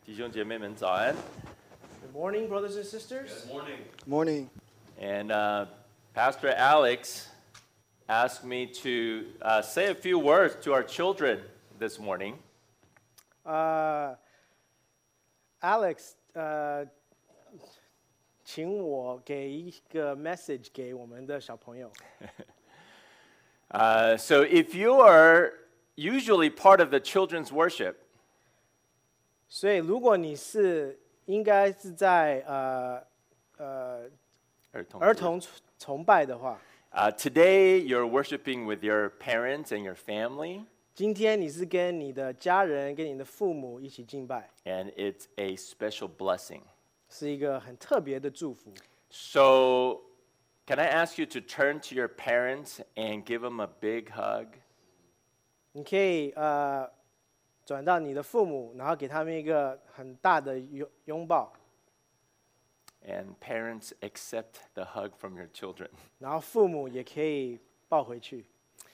弟兄姐妹们早安。 Good morning, brothers and sisters. Morning. And Pastor Alex asked me to say a few words to our children this morning. Alex, 请我给一个 message 给我们的小朋友。 So if you are usually part of the children's worship, 所以，如果你是应该是在儿童崇拜的话， today you're worshiping with your parents and your family, 今天你是跟你的家人、跟你的父母一起敬拜， and it's a special blessing. 是一个很特别的祝福。 So can I ask you to turn to your parents and give them a big hug? 你可以转到你的父母，然后给他们一个很大的拥抱， And parents accept the hug from your children. 然后父母也可以抱回去。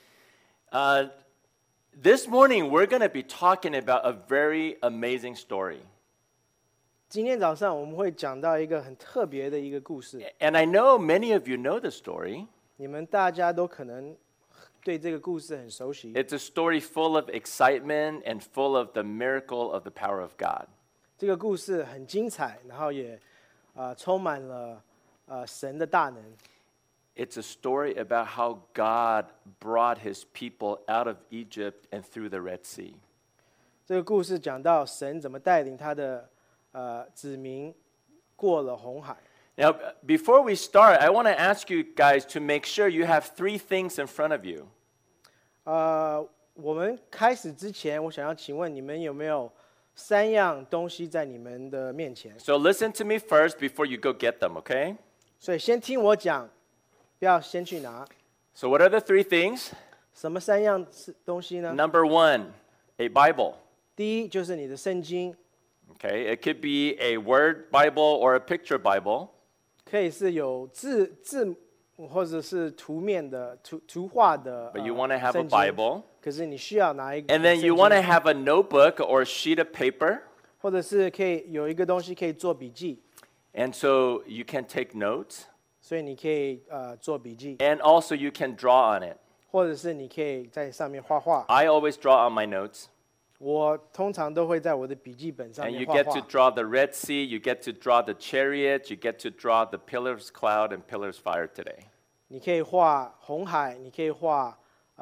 This morning, we're going to be talking about a very amazing story. 今天早上我们会讲到一个很特别的一个故事， And I know many of you know the story. 你们大家都可能对这个故事很熟悉。 It's a story full of excitement and full of the miracle of the power of God. 这个故事很精彩，然后也充满了神的大能。 It's a story about how God brought his people out of Egypt and through the Red Sea. 这个故事讲到神怎么带领他的子民过了红海。 Now, before we start, I want to ask you guys to make sure you have three things in front of you. 我们开始之前，我想要请问你们有没有3样东西在你们的面前？ So listen to me first before you go get them, okay? 所以先听我讲，不要先去拿。 So what are the three things? 什么3样东西呢？ Number one, a Bible. 第一就是你的圣经， Okay, it could be a word Bible or a picture Bible. 可以是有字或者是图面的图画的 But you want to have a 圣经。 Bible. 可是你需要拿一个 And then 圣 you 经 want to have a notebook or a sheet of paper. 或者是可以有一个东西可以做笔记， And so you can take notes. 所以你可以做笔记， And also you can draw on it. 或者是你可以在上面画画。 I always draw on my notes. 我通常都会在我的笔记本上 And 面 you 画 get to 画。 draw the Red Sea, you get to draw the chariot, you get to draw the pillars cloud and pillars fire today. 你可以画红海，你可以画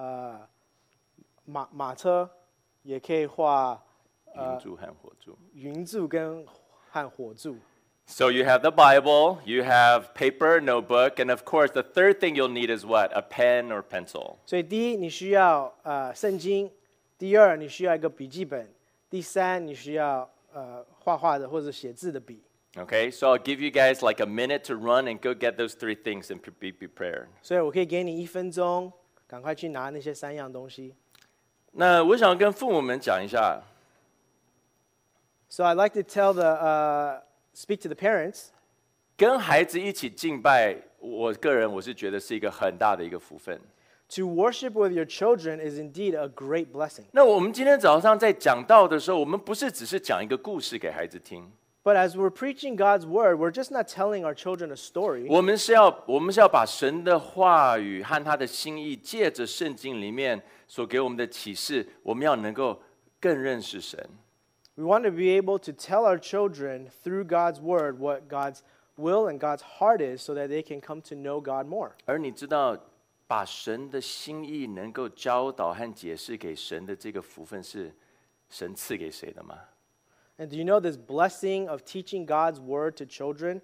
马车，也可以画云柱跟火柱。 So you have the Bible, you have paper, notebook, and of course the third thing you'll need is what? A pen or pencil. 所以第一你需要圣经，第二你需要一个笔记本，第三你需要画画的或者写字的笔。 Okay, so I'll give you guys like a minute to run and go get those three things and be prepared. 所以我可以给你1分钟，赶快去拿那些3样东西。 那我想跟父母们讲一下， So I'd like to tell speak to the parents. 跟孩子一起敬拜，我个人是觉得是一个很大的一个福分。 To worship with your children is indeed a great blessing. 那我们今天早上在讲道的时候，我们不是只是讲一个故事给孩子听， But as we're preaching God's word, we're just not telling our children a story. 我们是要把神的话语和他的心意，借着圣经里面所给我们的启示，我们要能够更认识神。 We want to be able to tell our children through God's word what God's will and God's heart is so that they can come to know God more. 而你知道，把神的心意能够教导和解释给神的这个福分是神赐给谁的吗？ And do you know this blessing of teaching God's word to children?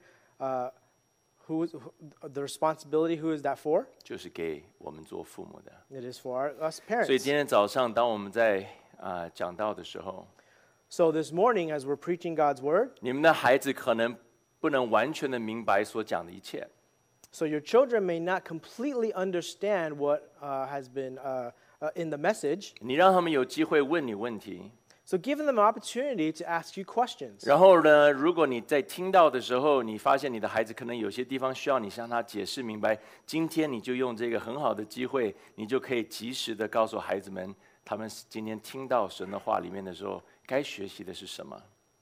The responsibility, who is that for? 就是给我们做父母的。 It is for us 所以 parents. 今天早上，当我们在讲道的时候， So this morning, as we're preaching God's word, 你们的孩子可能不能完全的明白所讲的一切， so your children may not completely understand what has been in the message. 你让他们有机会问你问题。 So give them an opportunity to ask you questions. 然后呢，如果你在听到的时候，你发现你的孩子可能有些地方需要你向他解释明白，今天你就用这个很好的机会，你就可以及时的告诉孩子们，他们今天听到神的话里面的时候，该学习的是什么。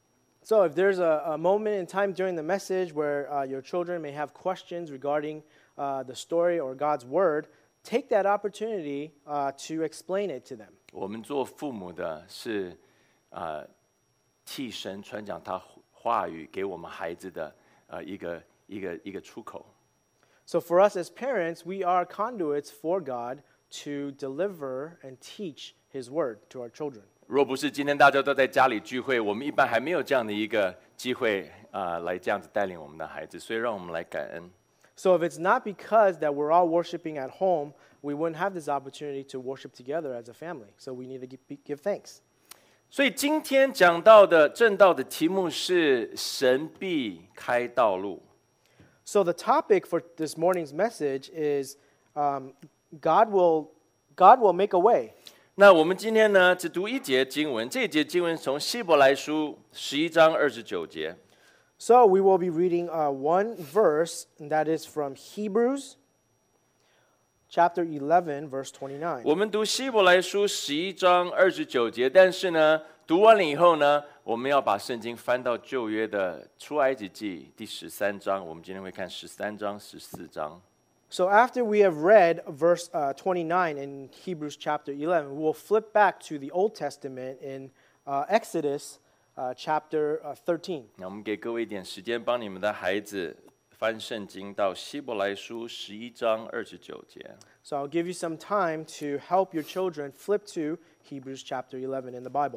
So if there's a moment in time during the message where your children may have questions regarding the story or God's word, take that opportunity to explain it to them. 我们做父母的是替神传讲他话语给我们孩子的一个出口。 So for us as parents, we are conduits for God to deliver and teach His word to our children. 若不是今天大家都在家里聚会，我们一般还没有这样的一个机会来这样子带领我们的孩子，所以让我们来感恩。 So if it's not because that we're all worshiping at home, we wouldn't have this opportunity to worship together as a family. So we need to give thanks. 所以今天讲到的正道的题目是神必开道路。 So the topic for this morning's message is God will make a way. 那我们今天呢，只读一节经文，这一节经文从希伯来书11章29节。 So we will be reading one verse, and that is from Hebrews chapter 11, verse 29. 我们读希伯来书11章29节，但是呢，读完了以后呢，我们要把圣经翻到旧约的出埃及记第13章，我们今天会看13章、14章。 So after we have read verse 29 in Hebrews chapter 11, we will flip back to the Old Testament in Exodus chapter 13. 那我们给各位一点时间，帮你们的孩子翻圣经到希伯来书11章29节。 So I'll give you some time to help your children flip to Hebrews chapter 11 in the Bible.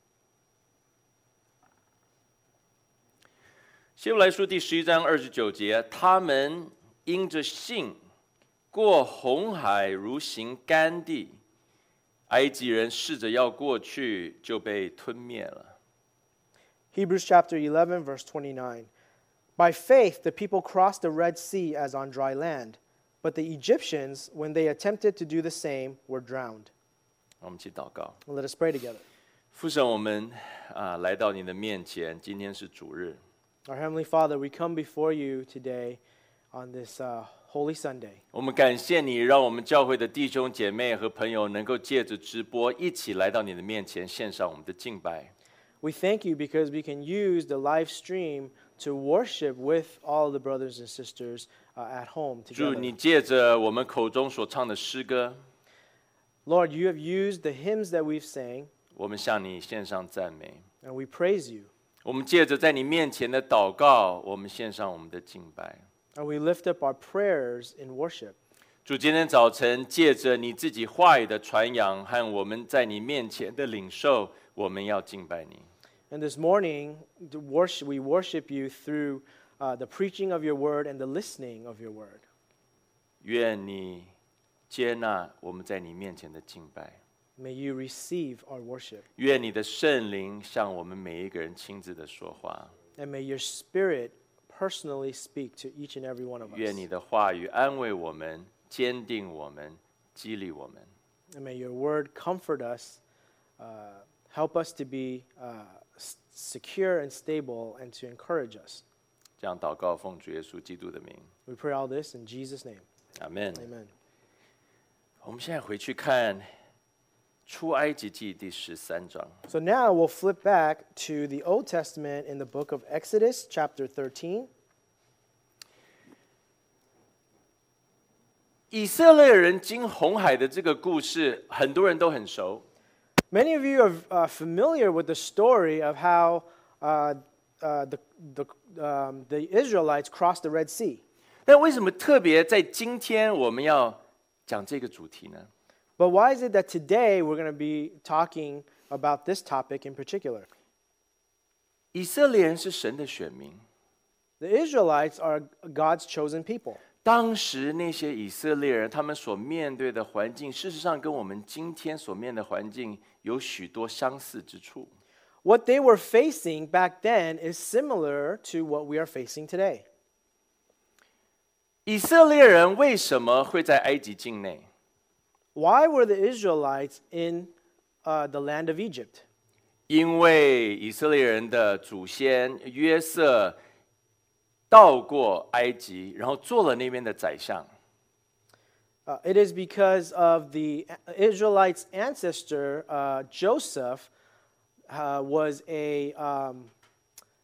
希伯来书第11章29节，他们因着信过红海如行干地，埃及人试着要过去，就被吞灭了。 Hebrews chapter 11, verse 29. By faith, the people crossed the Red Sea as on dry land, but the Egyptians, when they attempted to do the same, were drowned. 我们一起祷告。 Let us pray together. 父神，我们来到你的面前，今天是主日。 Our Heavenly Father, we come before you today on this Holy Sunday. 我们感谢你，让我们教会的弟兄姐妹和朋友能够借着直播，一起来到你的面前，献上我们的敬拜。 We thank you because we can use the live stream to worship with all the brothers and sisters at home 主， together. 你借着我们口中所唱的诗歌， Lord, you have used the hymns that we've sang, 我们向你献上赞美。 and we praise you. 我们借着在你面前的祷告，我们献上我们的敬拜。 And we lift up our prayers in worship. 主，今天早晨借着你自己话语的传扬和我们在你面前的领受，我们要敬拜你。 And this morning, we worship you through the preaching of your word and the listening of your word. 愿你接纳我们在你面前的敬拜。 May you receive our worship. 愿你的圣灵向我们每一个人亲自的说话。 And may your spirit personally speak to each and every one of 愿 us. 你的话语安慰我们、坚定我们、激励我们。 And may your word comfort us, help us to be secure and stable, and to encourage us. 这样祷告，奉主耶稣基督的名， We pray all this in Jesus' name. 阿门。 Amen. 我们现在回去看出埃及记第13章。 So now we'll flip back to the Old Testament in the book of Exodus, chapter 13. 以色列人经红海的这个故事，很多人都很熟。 Many of you are familiar with the story of how the Israelites crossed the Red Sea. 但为什么特别在今天我们要讲这个主题呢？ But why is it that today we're going to be talking about this topic in particular? 以色列人是神的选民， The Israelites are God's chosen people. 当时那些以色列人，他们所面对的环境，事实上跟我们今天所面对的环境有许多相似之处。 What they were facing back then is similar to what we are facing today. 以色列人为什么会在埃及境内？ Why were the Israelites in the land of Egypt? 因为以色列人的祖先约瑟到过埃及，然后做了那边的宰相。 It is because of the Israelites' ancestor, Joseph, was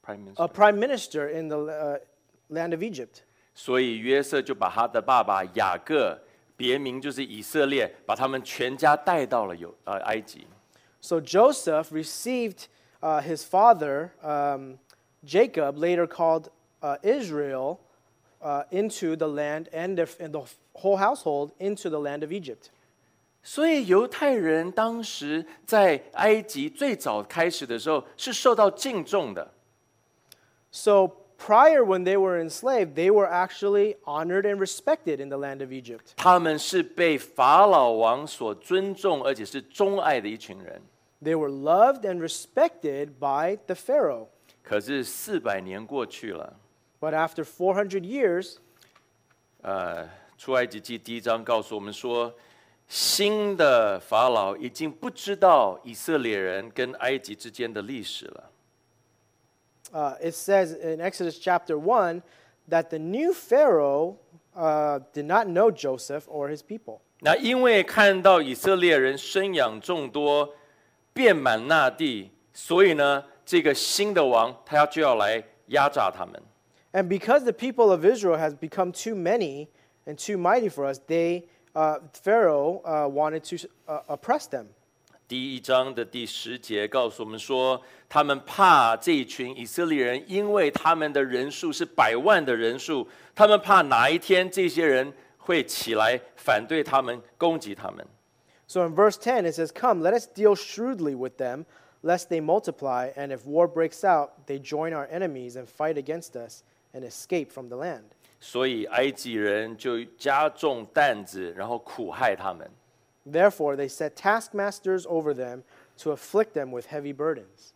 prime minister in the land of Egypt. 所以约瑟就把他的爸爸雅各，别名就是以色列，把他们全家带到了埃及。 So Joseph received his father, Jacob, later called Israel, into the land and the whole household into the land of Egypt. 所以犹太人当时在埃及最早开始的时候是受到敬重的。 So prior, when they were enslaved, they were actually honored and respected in the land of Egypt. 他们是被法老王所尊重，而且是钟爱的一群人。 They were loved and respected by the Pharaoh. 可是400年过去了， But after 400 years, 出埃及记1章告诉我们说，新的法老已经不知道以色列人跟埃及之间的历史了。 it says in Exodus chapter 1 that the new Pharaoh did not know Joseph or his people. 那因为看到以色列人生养众多，遍满那地，所以呢，这个新的王他就要来压榨他们。 And because the people of Israel has become too many and too mighty for us, Pharaoh wanted to oppress them. 第1章的第10节告诉我们说，他们怕这一群以色列人，因为他们的人数是100万的人数，他们怕哪一天这些人会起来反对他们，攻击他们。 So in verse 10 it says, "Come, let us deal shrewdly with them, lest they multiply, and if war breaks out, they join our enemies and fight against us and escape from the land." 所以埃及人就加重担子，然后苦害他们。 Therefore they set taskmasters over them to afflict them with heavy burdens.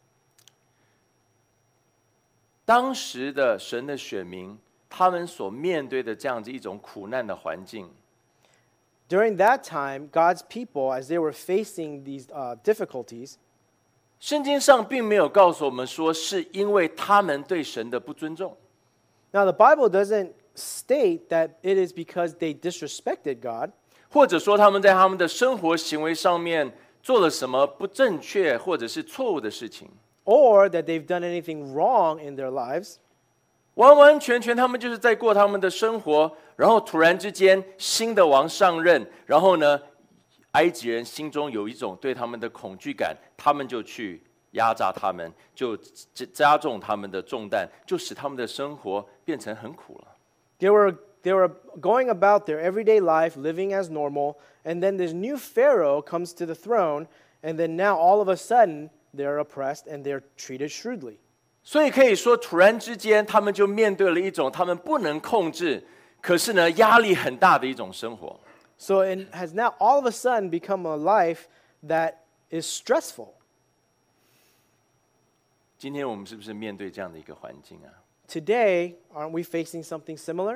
当时的神的选民，他们所面对的这样子一种苦难的环境， During that time, God's people, as they were facing these difficulties, 圣经上并没有告诉我们说是因为他们对神的不尊重， now the Bible doesn't state that it is because they disrespected God, 或者说他们在他们的生活行为上面做了什么不正确或者是错误的事情， or that they've done anything wrong in their lives. 完完全全他们就是在过他们的生活，然后突然之间新的王上任，然后呢，埃及人心中有一种对他们的恐惧感，他们就去压榨他们，就加重他们的重担，就使他们的生活变成很苦了。 They were going about their everyday life, living as normal, and then this new Pharaoh comes to the throne, and then now all of a sudden they're oppressed and they're treated shrewdly. 所以可以说，突然之间，他们就面对了一种他们不能控制，可是呢压力很大的一种生活。 So it has now all of a sudden become a life that is stressful. 今天我们是不是面对这样的一个环境啊？ Today, aren't we facing something similar?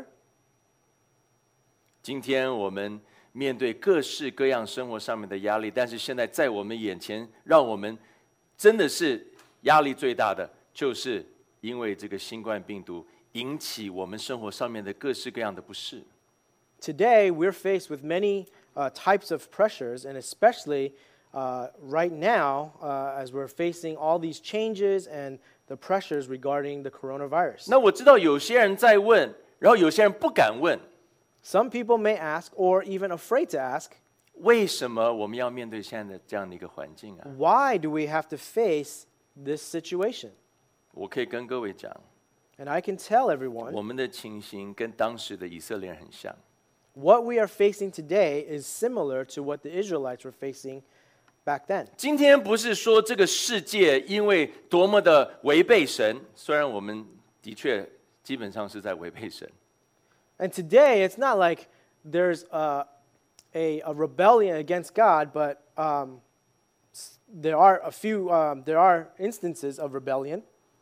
今天我们面对各式各样生活上面的压力，但是现在在我们眼前，让我们真的是压力最大的，就是因为这个新冠病毒引起我们生活上面的各式各样的不适。 Today, we're faced with many types of pressures, and especially right now, as we're facing all these changes and the pressures regarding the coronavirus. 那我知道有些人在问，然后有些人不敢问， Some people may ask, or even afraid to ask, 为什么我们要面对现在的这样的一个环境啊？ why do we have to face this situation? 我可以跟各位讲， And I can tell everyone 我们的情形跟当时的以色列人很像。 what we are facing today is similar to what the Israelites were facing back then. 今天不是说这个世界因为多么的违背神，虽然我们的确基本上是在违背神， And today, it's not like there's a rebellion against God, but there are instances of rebellion.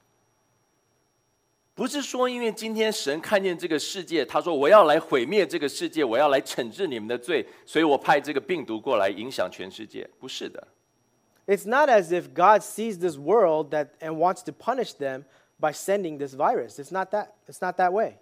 不是说因为今天神看见这个世界，他说我要来毁灭这个世界，我要来惩治你们的罪，所以我派这个病毒过来影响全世界，不是的。 It's not as if God sees this world and wants to punish them by sending this virus. It's not that way.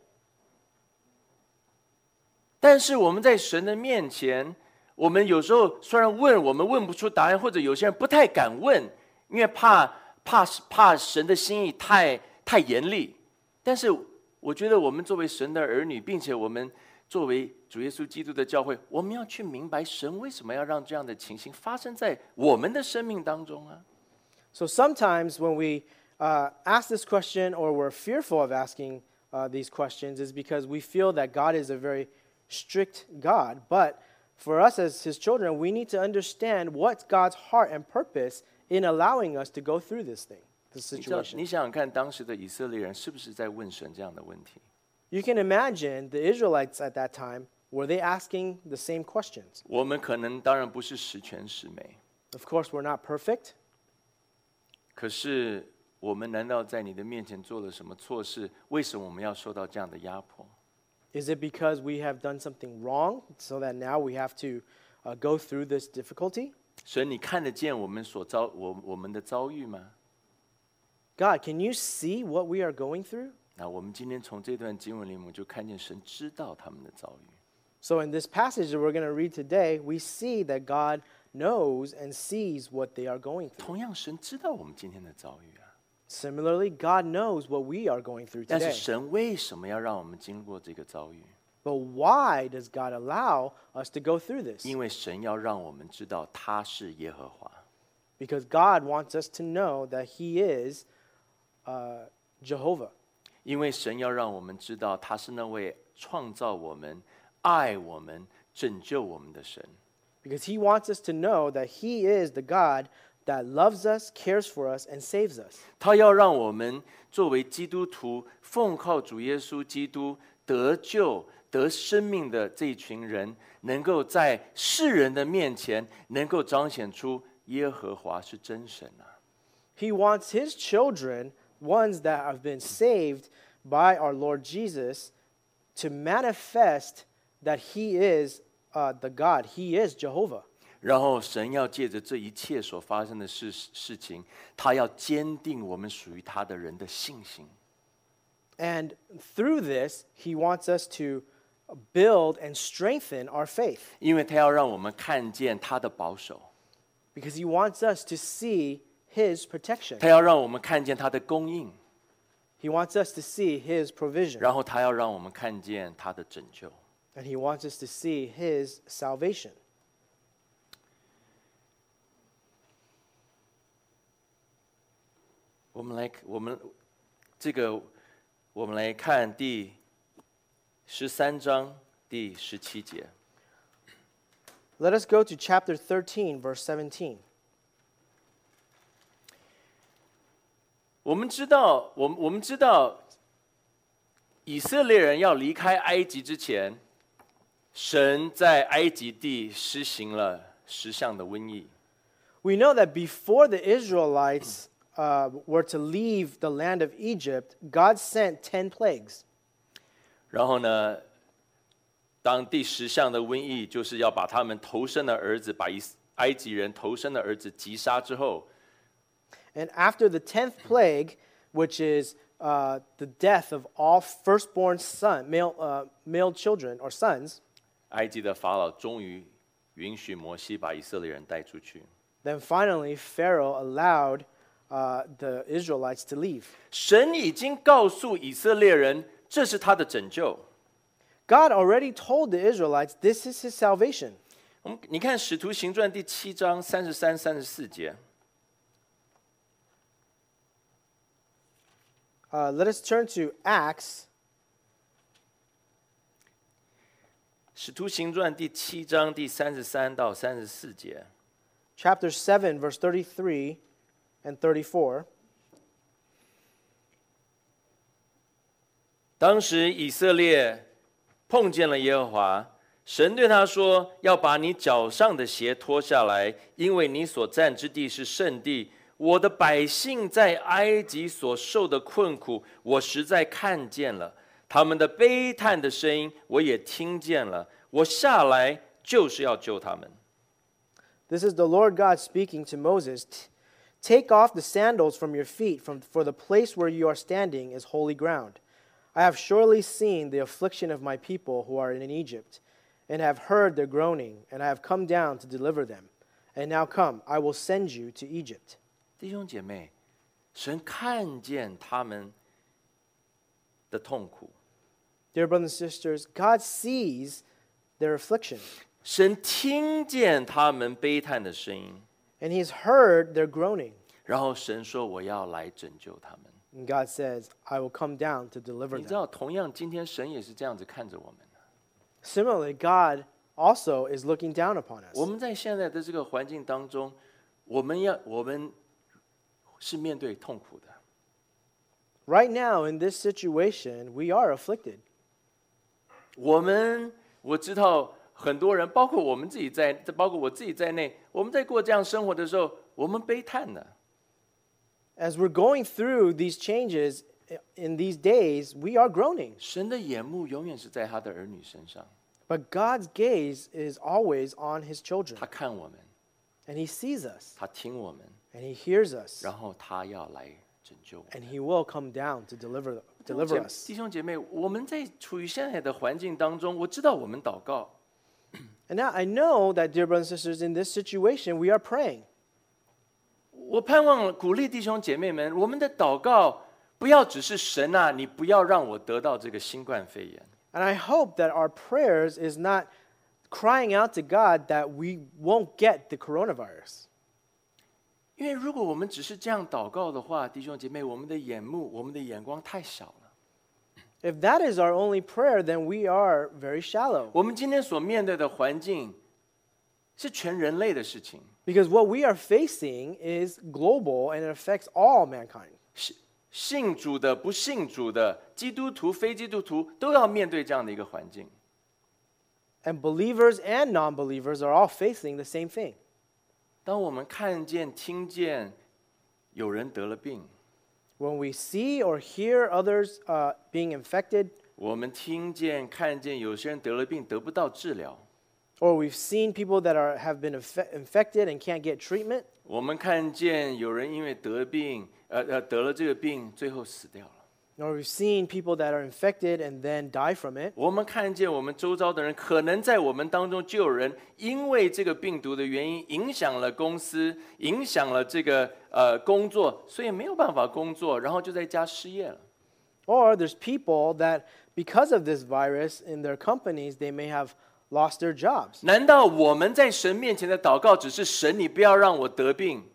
但是我们在神的面前，我们有时候虽然问，我们问不出答案，或者有些人不太敢问，因为怕怕神的心意太严厉。但是我觉得我们作为神的儿女，并且我们作为主耶稣基督的教会，我们要去明白神为什么要让这样的情形发生在我们的生命当中啊。 So sometimes when we ask this question or we're fearful of asking these questions is because we feel that God is a very strict God. But for us as his children, we need to understand what's God's heart and purpose in allowing us to go through this situation. 你想想看，当时的以色列人是不是在问神这样的问题？ You can imagine the Israelites at that time, were they asking the same questions? 我们可能当然不是十全十美， Of course, we're not perfect. 可是我们难道在你的面前做了什么错事？为什么我们要受到这样的压迫？ Is it because we have done something wrong so that now we have to go through this difficulty? 神，你看得见我们我们的遭遇吗？ God, can you see what we are going through? 那我们今天从这段经文里，我们就看见神知道他们的遭遇。 So in this passage that we're going to read today, we see that God knows and sees what they are going through. 同样，神知道我们今天的遭遇啊。 Similarly, God knows what we are going through 但是 today. 神为什么要让我们经过这个遭遇？ But why does God allow us to go through this? 因为神要让我们知道他是耶和华。 Because God wants us to know that He is Jehovah. 因为神要让我们知道他是那位创造我们、爱我们、拯救我们的神。 Because He wants us to know that He is the God that loves us, cares for us, and saves us. 他要让我们作为基督徒，奉靠主耶稣基督得救、得生命的这一群人，能够在世人的面前，能够彰显出耶和华是真神啊！ He wants His children, ones that have been saved by our Lord Jesus, to manifest that He is the God. He is Jehovah. 然后神要借着这一切所发生的事情，他要坚定我们属于他的人的信心。 And through this, He wants us to build and strengthen our faith. 因为他要让我们看见他的保守， Because He wants us to see His protection. 他要让我们看见他的供应， He wants us to see His provision. 然后他要让我们看见他的拯救。 And He wants us to see His salvation. 我们来看第13章第17节。 Let us go to chapter 13, verse 17. 我们知道，以色列人要离开埃及之前，神在埃及地施行了10项的瘟疫。 We know that before the Israelites were to leave the land of Egypt, God sent 10 plagues. 然后呢，当第10项的瘟疫就是要把他们头生的儿子，把埃及人头生的儿子击杀之后， And after the 10th plague, which is the death of all firstborn male children or sons, 埃及的法老终于允许摩西把以色列人带出去。 then finally Pharaoh allowed the Israelites to leave. 神已经告诉以色列人，这是他的拯救。 God already told the Israelites this is His salvation. 你看《使徒行传》第7章33、34节。 Let us turn to Acts 使徒行传第7章第33到34节。 chapter 7, verse 33 and 34. 当时以色列碰见了耶和华，神对他说：“要把你脚上的鞋脱下来，因为你所站之地是圣地。我的百姓在埃及所受的困苦，我实在看见了；他们的悲叹的声音，我也听见了。我下来就是要救他们。” This is the Lord God speaking to Moses. Take off the sandals from your feet, for the place where you are standing is holy ground. I have surely seen the affliction of my people who are in Egypt, and have heard their groaning, and I have come down to deliver them. And now come, I will send you to Egypt. 弟兄姐妹， 神看见他们的痛苦， Dear brothers and sisters, God sees their affliction, 神听见他们悲叹的声音， and He's heard their groaning. 然后神说：“我要来拯救他们。” And God says, I will come down to deliver 你知 them. 道，同样今天神也是这样子看着我们的。 Similarly, God also is looking down upon 我 us. 们在现在的这个环境当中，我们是面对痛苦的。 Right now, in this situation, we are afflicted. 我知道很多人，包括我自己在内，我们在过这样生活的时候，我们悲叹的。 As we're going through these changes in these days, we are groaning. 神的眼目永远是在他的儿女身上， But God's gaze is always on His children. 他看我们， And He sees us. 他听我们， And He hears us. 然后他要来拯救我们。 And He will come down to deliver us. 弟兄姐妹，我们在处于现在的环境当中，我知道我们祷告， And now I know that, dear brothers and sisters, in this situation, we are praying. 我盼望鼓励弟兄姐妹们，我们的祷告不要只是神啊，你不要让我得到这个新冠肺炎。 And I hope that our prayers is not crying out to God that we won't get the coronavirus. 因为如果我们只是这样祷告的话，弟兄姐妹，我们的眼光太小了。 If that is our only prayer, then we are very shallow. 我们今天所面对的环境是全人类的事情， Because what we are facing is global and it affects all mankind. 信主的、不信主的、基督徒、非基督徒都要面对这样的一个环境。 And believers and non-believers are all facing the same thing. 当我们看见、听见有人得了病， When we see or hear others being infected, 我们听见、看见有些人得了病得不到治疗， or we've seen people that have been infected and can't get treatment, 我们看见有人因为得了这个病，最后死掉了。 or we've seen people that are infected and then die from it, 我们看见我们周遭的人，可能在我们当中就有人因为这个病毒的原因，影响了公司，影响了这个工作，所以没有办法工作，然后就在家失业了。 or there's people that because of this virus in their companies, they may have lost their jobs. 难道我们在神面前的祷告只是神，你不要让我得病？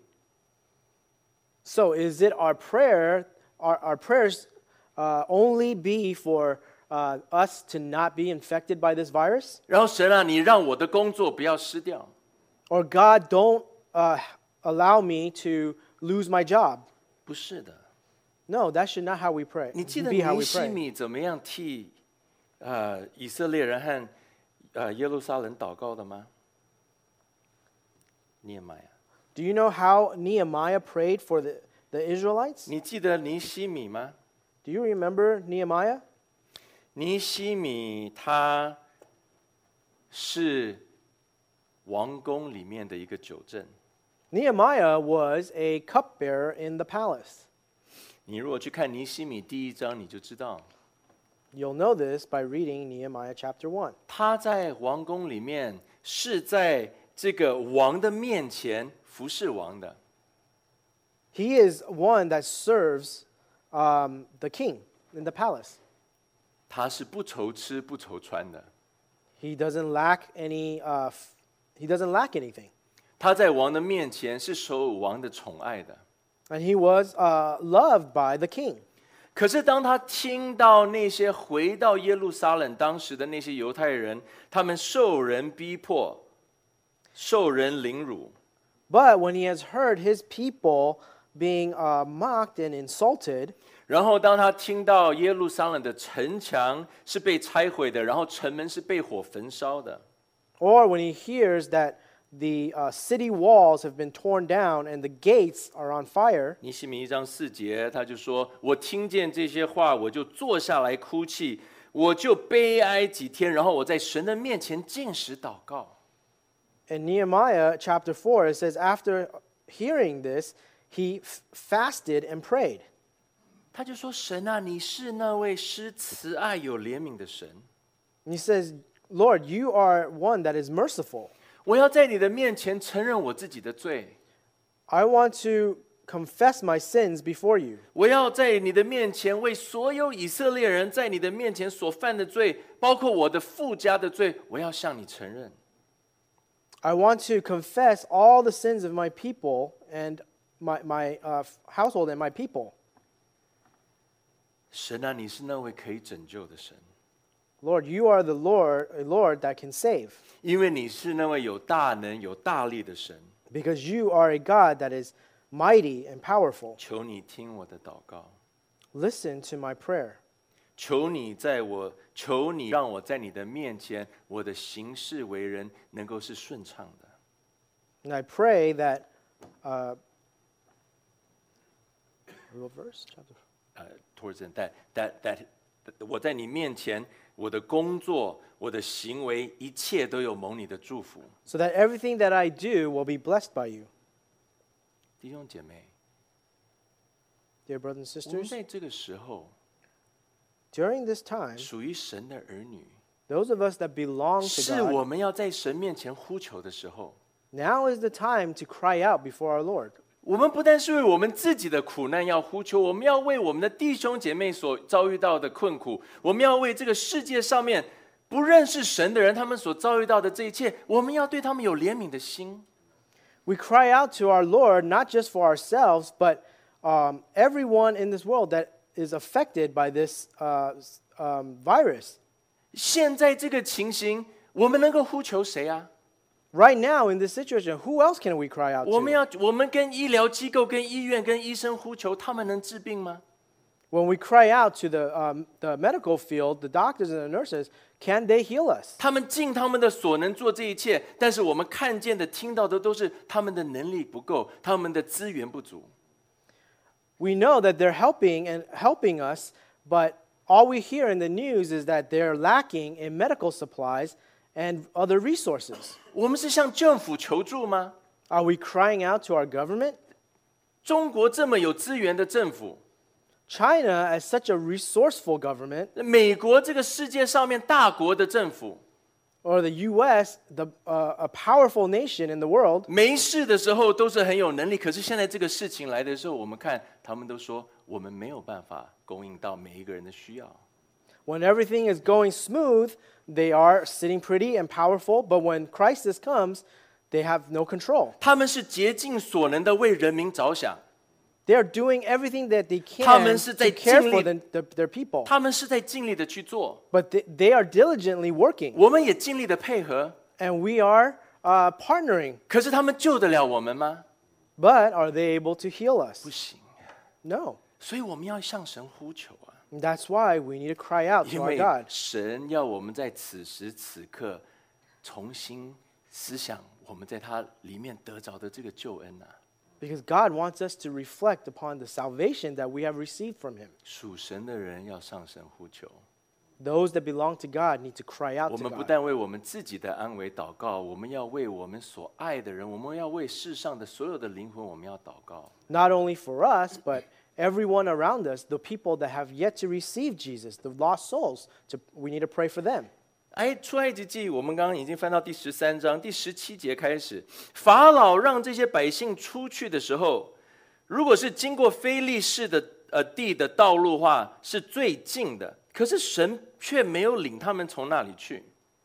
So is it our prayer, our prayers only be for us to not be infected by this virus? 然后神啊，你让我的工作不要失掉。 Or God, don't allow me to lose my job? 不是的， No, that should not how we pray. 你记得 be how 尼 we 希 pray. 米怎么样替以色列人和耶路撒冷祷告的吗？尼玛呀！ Do you know how Nehemiah prayed for the Israelites? 你记得尼希米吗？ Do you remember Nehemiah? 尼希米他是王宫里面的一个酒政。 Nehemiah was a cupbearer in the palace. 你如果去看尼希米第1章，你就知道 You'll know this by reading Nehemiah chapter 1. 他在王宫里面是在这个王的面前服侍王的。 He is one that serves the king in the palace. 他是不愁吃不愁穿的。 He doesn't lack anything. 他在王的面前是受王的宠爱的。 And he was loved by the king. 可是当他听到那些回到耶路撒冷当时的那些犹太人，他们受人逼迫，受人凌辱， But when he has heard his people being mocked and insulted, 然后当他听到耶路撒冷的城墙是被拆毁的，然后城门是被火焚烧的， or when he hears that the city walls have been torn down and the gates are on fire, 尼希米1章4节，他就说：“我听见这些话，我就坐下来哭泣，我就悲哀几天，然后我在神的面前禁食祷告。” in Nehemiah chapter 4, it says, after hearing this, he fasted and prayed. 他就说：“神啊，你是那位施慈爱有怜悯的神， And he says, Lord, you are one that is merciful. 我要在你的面前承认我自己的罪， I want to confess my sins before you. 我要在你的面前为所有以色列人在你的面前所犯的罪，包括我的父家的罪，我要向你承认。 I want to confess all the sins of my people and my household and my people. 神啊，你是那位可以拯救的神， Lord, you are the Lord that can save, 因为你是那位有大能、有大力的神。 because you are a God that is mighty and powerful. 求你听我的祷告， Listen to my prayer. 求你让我在你的面前，我的行事为人能够是顺畅的。 And I pray that, what verse? Chapter. Towards that 我在你面前，我的工作、我的行为，一切都有蒙你的祝福。 So that everything that I do will be blessed by you. 弟兄姐妹， Dear brothers and 我们 sisters, 在这个时候， during this time, 属于神的儿女， those of us that belong to 是 God, 我们要在神面前呼求的时候。 now is the time to cry out before our Lord. 我们不但是为我们自己的苦难要呼求，我们要为我们的弟兄姐妹所遭遇到的困苦，我们要为这个世界上面不认识神的人他们所遭遇到的这一切，我们要对他们有怜悯的心。 We cry out to our Lord not just for ourselves, but everyone in this world that is affected by this virus. 现在这个情形，我们能够呼求谁啊？ Right now, in this situation, who else can we cry out 我们跟医疗机构、跟医院、跟医生呼求，他们能治病吗？ When we cry out to the medical field, the doctors and the nurses, can they heal us? 他们尽他们的所能做这一切，但是我们看见的、听到的都是他们的能力不够，他们的资源不足。 We know that they're helping us, but all we hear in the news is that they're lacking in medical supplies and other resources. 我们是向政府求助吗？ Are we crying out to our government? 中国这么有资源的政府， China, as such a resourceful government, 美国这个世界上面大国的政府， or the U.S., a powerful nation in the world, 没事的时候都是很有能力，可是现在这个事情来的时候，我们看他们都说我们没有办法供应到每一个人的需要。 when everything is going smooth, they are sitting pretty and powerful, but when crisis comes, they have no control. 他们是竭尽所能的为人民着想， They are doing everything that they 他 can 们是在 to care 尽 for 力， their people, 他们是在尽力的去做， but they are diligently working, 我们也尽力的配合。 and we are partnering. 可是他们救得了我们吗？ But are they able to heal 不 us? 行， No. 所以我们要向神呼求啊。 And that's why we need to cry out 因 to our 为 God. 神要我们在此时此刻重新思想我们在他里面得着的这个救恩啊。 Because God wants us to reflect upon the salvation that we have received from Him. 属神的人要上神呼求。 Those that belong to God need to cry out 我 to 们不 God. 但为我们自己的安危祷告，我们要为我们所爱的人，我们要为世上的所有的灵魂，我们要祷告。 Not only for us, but everyone around us, the people that have yet to receive Jesus, the lost souls, we need to pray for them. 出埃及记我们刚刚已经翻到第13章第17节开始，法老让这些百姓出去的时候，如果是经过非利士的地的道路的话，是最近的。可是神却没有领他们从那里去。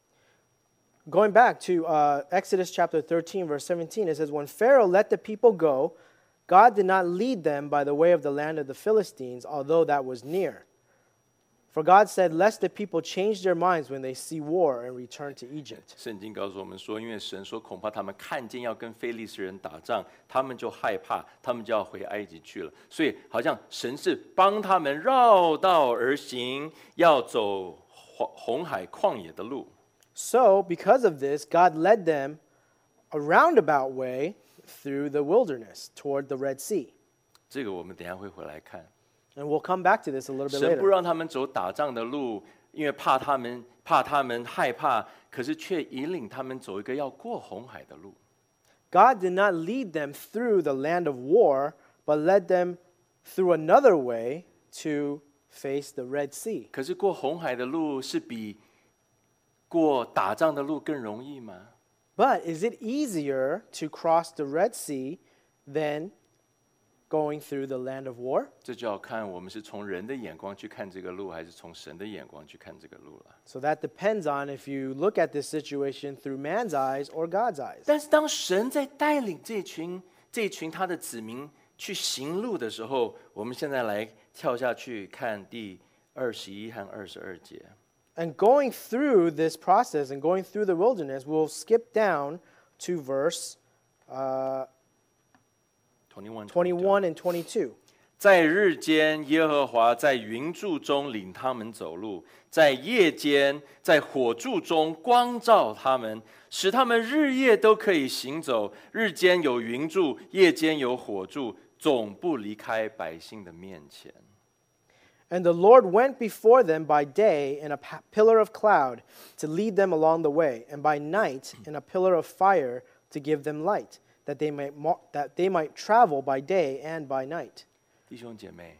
Going back to Exodus chapter 13, verse 17, it says, When Pharaoh let the people go, God did not lead them by the way of the land of the Philistines, although that was near. For God said, Lest the people change their minds when they see war and return to Egypt. 圣经告诉我们说，因为神说，恐怕他们看见要跟非利士人打仗，他们就害怕，他们就要回埃及去了。所以，好像神是帮他们绕道而行，要走红海旷野的路。 So, because of this, God led them a roundabout way through the wilderness toward the Red Sea. 这个我们等一下会回来看。 And we'll come back to this a little bit 神不 later. 让他们走打仗的路，因为怕他们害怕，可是却引领他们走一个要过红海的路。 God did not lead them through the land of war, but led them through another way to face the Red Sea. 可是过红海的路是比过打仗的路更容易吗？ But is it easier to cross the Red Sea than going through the land of war. 这就要看我们是从人的眼光去看这个路，还是从神的眼光去看这个路了。 So that depends on if you look at this situation through man's eyes or God's eyes. 但是当神在带领这群他的子民去行路的时候，我们现在来跳下去看第21和22节。 And going through this process and going through the wilderness, we'll skip down to verse 21 and 22. 在日间，耶和华在云柱中领他们走路；在夜间，在火柱中光照他们，使他们日夜都可以行走。日间有云柱，夜间有火柱，总不离开百姓的面前。 And the Lord went before them by day in a pillar of cloud to lead them along the way, and by night in a pillar of fire to give them light, that they might travel by day and by night. 弟兄姐妹，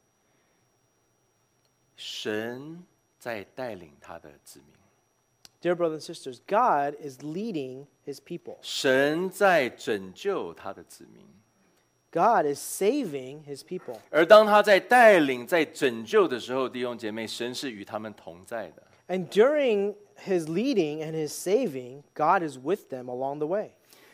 神在带领他的子民， Dear brothers and sisters, God is leading his people. 神在拯救他的子民。 God is saving his people. 而当他在带领、在拯救的时候，弟兄姐妹，神是与他们同在的。 And during his leading and his saving, God is with them along the way.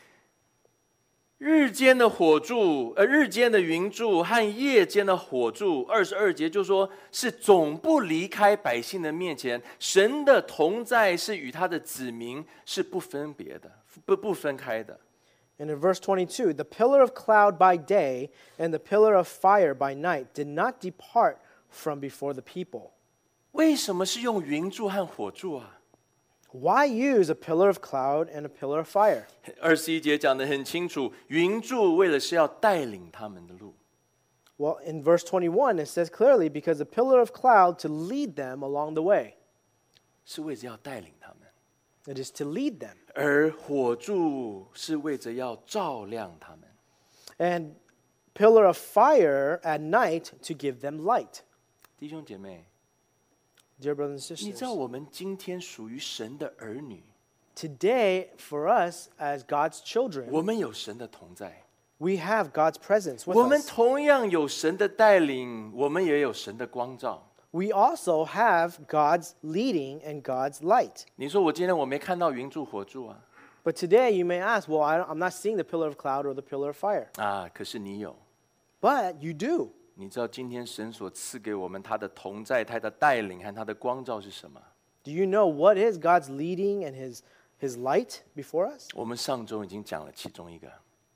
日间的火柱，日间的云柱和夜间的火柱，22节就说是总不离开百姓的面前。神的同在是与他的子民是不分别的，不分开的。 And in verse 22, the pillar of cloud by day and the pillar of fire by night did not depart from before the people. 为什么是用云柱和火柱啊？ Why use a pillar of cloud and a pillar of fire? 21节讲得很清楚，云柱为了是要带领他们的路。 Well, in verse 21, it says clearly, because the pillar of cloud to lead them along the way. 是为着要带领他们， It is to lead them. 而火柱是为着要照亮他们。 And pillar of fire at night to give them light. 弟兄姐妹， Dear brothers and 你知道 sisters, 我们今天属于神的儿女， today for us as God's children, 我们有神的同在， we have God's presence with 我们 us. 同样有神的带领，我们也有神的光照。 We also have God's leading and God's light. 你说我今天我没看到云柱火柱啊？ But today you may ask, well, I'm not seeing the pillar of cloud or the pillar of fire. 啊，可是你有。 But you do. 你知道今天神所赐给我们他的同在、他的带领和他的光照是什么？ Do you know what is God's leading and his light before us? 我们上周已经讲了其中一个，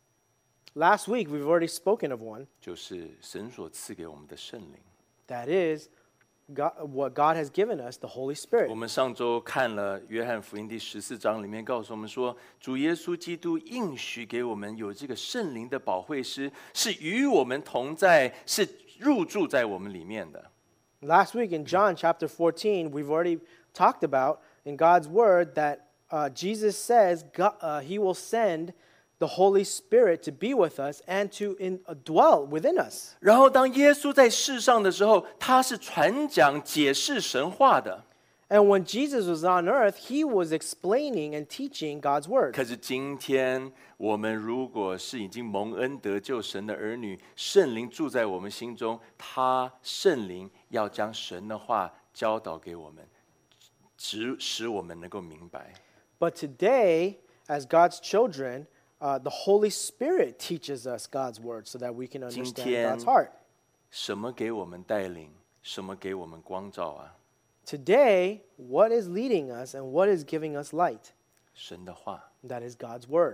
Last week we've already spoken of one. 就是神所赐给我们的圣灵。 That is what God has given us, the Holy 我 Spirit. 们上周看了约翰福音第14章，里面告诉我们说，主耶稣基督应许给我们有这个圣灵的保惠师，是与我们同在，是入住在我们里面的。 Last week in John chapter 14, we've already talked about in God's word that Jesus says he will send the Holy Spirit to be with us and to dwell within us. 然后当耶稣在世上的时候，他是传讲解释神话的。 And when Jesus was on earth, he was explaining and teaching God's word. 可是今天我们如果是已经蒙恩得救神的儿女，圣灵住在我们心中，他圣灵要将神的话教导给我们，使我们能够明白。 But today, as God's children, the Holy Spirit teaches us God's word so that we can understand 今天 God's heart. 什么给我们带领，什么给我们光照啊？ Today, what is leading us and what is giving us light? 神的话。 That is God's word.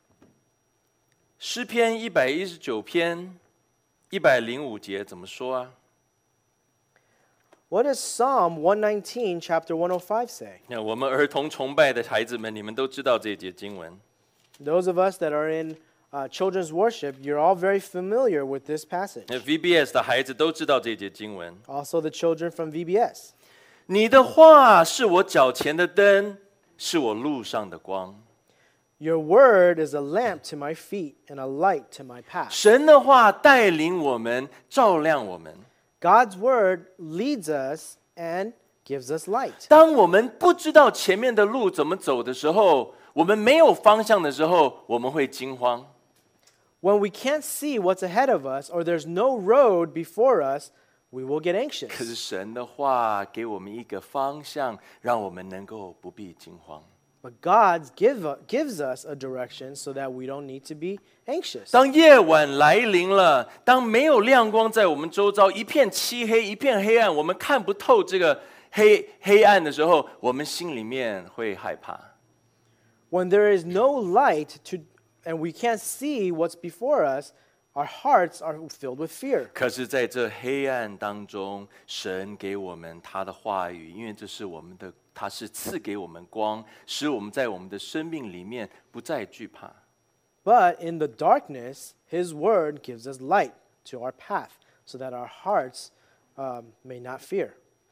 诗篇119篇105节怎么说啊？ What does Psalm 119, chapter 105 say? 那我们儿童崇拜的孩子们，你们都知道这节经文。 Those of us that are in children's worship, you're all very familiar with this passage. 那 VBS 的孩子都知道这节经文。 Also, the children from VBS. 你的话是我脚前的灯，是我路上的光。 Your word is a lamp to my feet and a light to my path. 神的话带领我们，照亮我们。 God's word leads us and gives us light. 当我们不知道前面的路怎么走的时候，我们没有方向的时候，我们会惊慌。 When we can't see what's ahead of us or there's no road before us, we will get 可是 anxious. 神的话给我们一个方向，让我们能够不必惊慌。 But God gives us a direction so that we don't need to be anxious. 当夜晚来临了，当没有亮光在我们周遭，一片漆黑，一片黑暗，我们看不透这个黑暗的时候，我们心里面会害怕。 When there is no light and we can't see what's before us, our hearts are filled with fear. 可是，在这黑暗当中，神给我们他的话语，因为这是我们的，他是赐给我们光，使我们在我们的生命里面不再惧怕。 But in the darkness, His word gives us light to our path so that our hearts may not fear.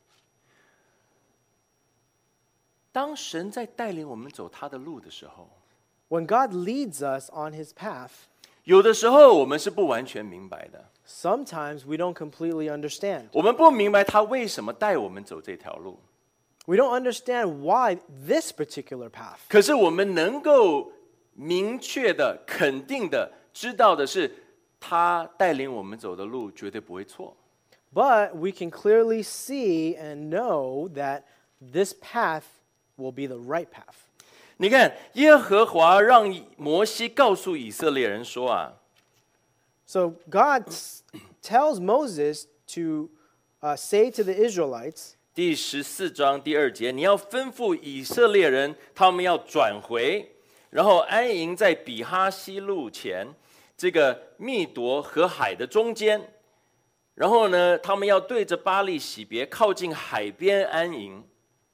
当神在带领我们走他的路的时候， When God leads us on His path, 有的时候我们是不完全明白的， sometimes we don't completely understand. 我们不明白他为什么带我们走这条路。 We don't understand why this particular path. 可是我们能够明确的、肯定的知道的是，他带领我们走的路绝对不会错。 But we can clearly see and know that this path will be the right path. 你看，耶和华让摩西告诉以色列人说啊， So God tells Moses to say to the Israelites, 第14章第2节，你要吩咐以色列人，他们要转回，然后安营在比哈西路前，这个密夺和海的中间。然后呢，他们要对着巴力洗别，靠近海边安营。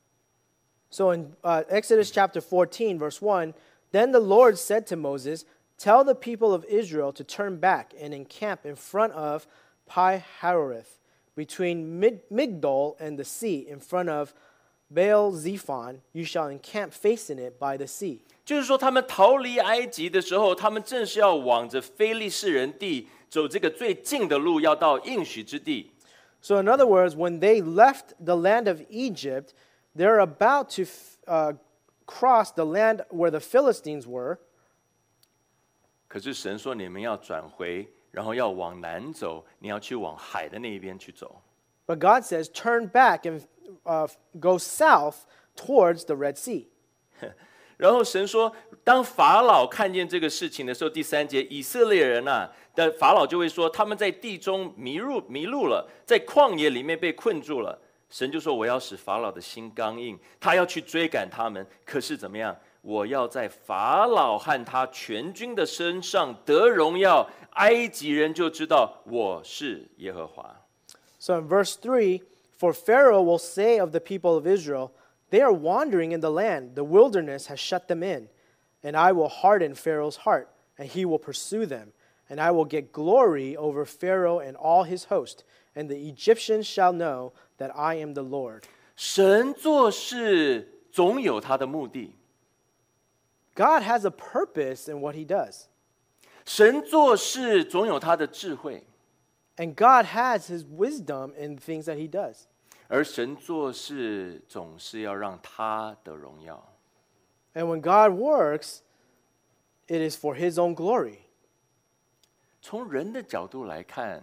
so in Exodus chapter 14, verse 1, then the Lord said to Moses, tell the people of Israel to turn back and encamp in front of Pi Haroeth, between Migdol and the sea, in front of Baal Zephon. You shall encamp facing it by the sea. 就是说，他们逃离埃及的时候，他们正是要往着非利士人地走这个最近的路，要到应许之地。 So, in other words, when they left the land of Egypt, they're about to cross the land where the Philistines were. 可是神说，你们要转回，然后要往南走，你要去往海的那一边去走。 But God says, turn back and go south towards the Red Sea. 然后神说，当法老看见这个事情的时候，第3节，以色列人啊的法老就会说，他们在地中迷路了，在旷野里面被困住了。神就说，我要使法老的心刚硬，他要去追赶他们。可是怎么样？我要在法老和他全军的身上得荣耀，埃及人就知道我是耶和华。 So in verse 3, for Pharaoh will say of the people of Israel, they are wandering in the land, the wilderness has shut them in, and I will harden Pharaoh's heart, and he will pursue them, and I will get glory over Pharaoh and all his host, and the Egyptians shall know that I am the Lord. 神做事总有他的目的， God has a purpose in what he does, 神做事总有他的智慧。 and God has his wisdom in things that he does. 而神做事总是要让他的荣耀。 And when God works, it is for his own glory. 从人的角度来看，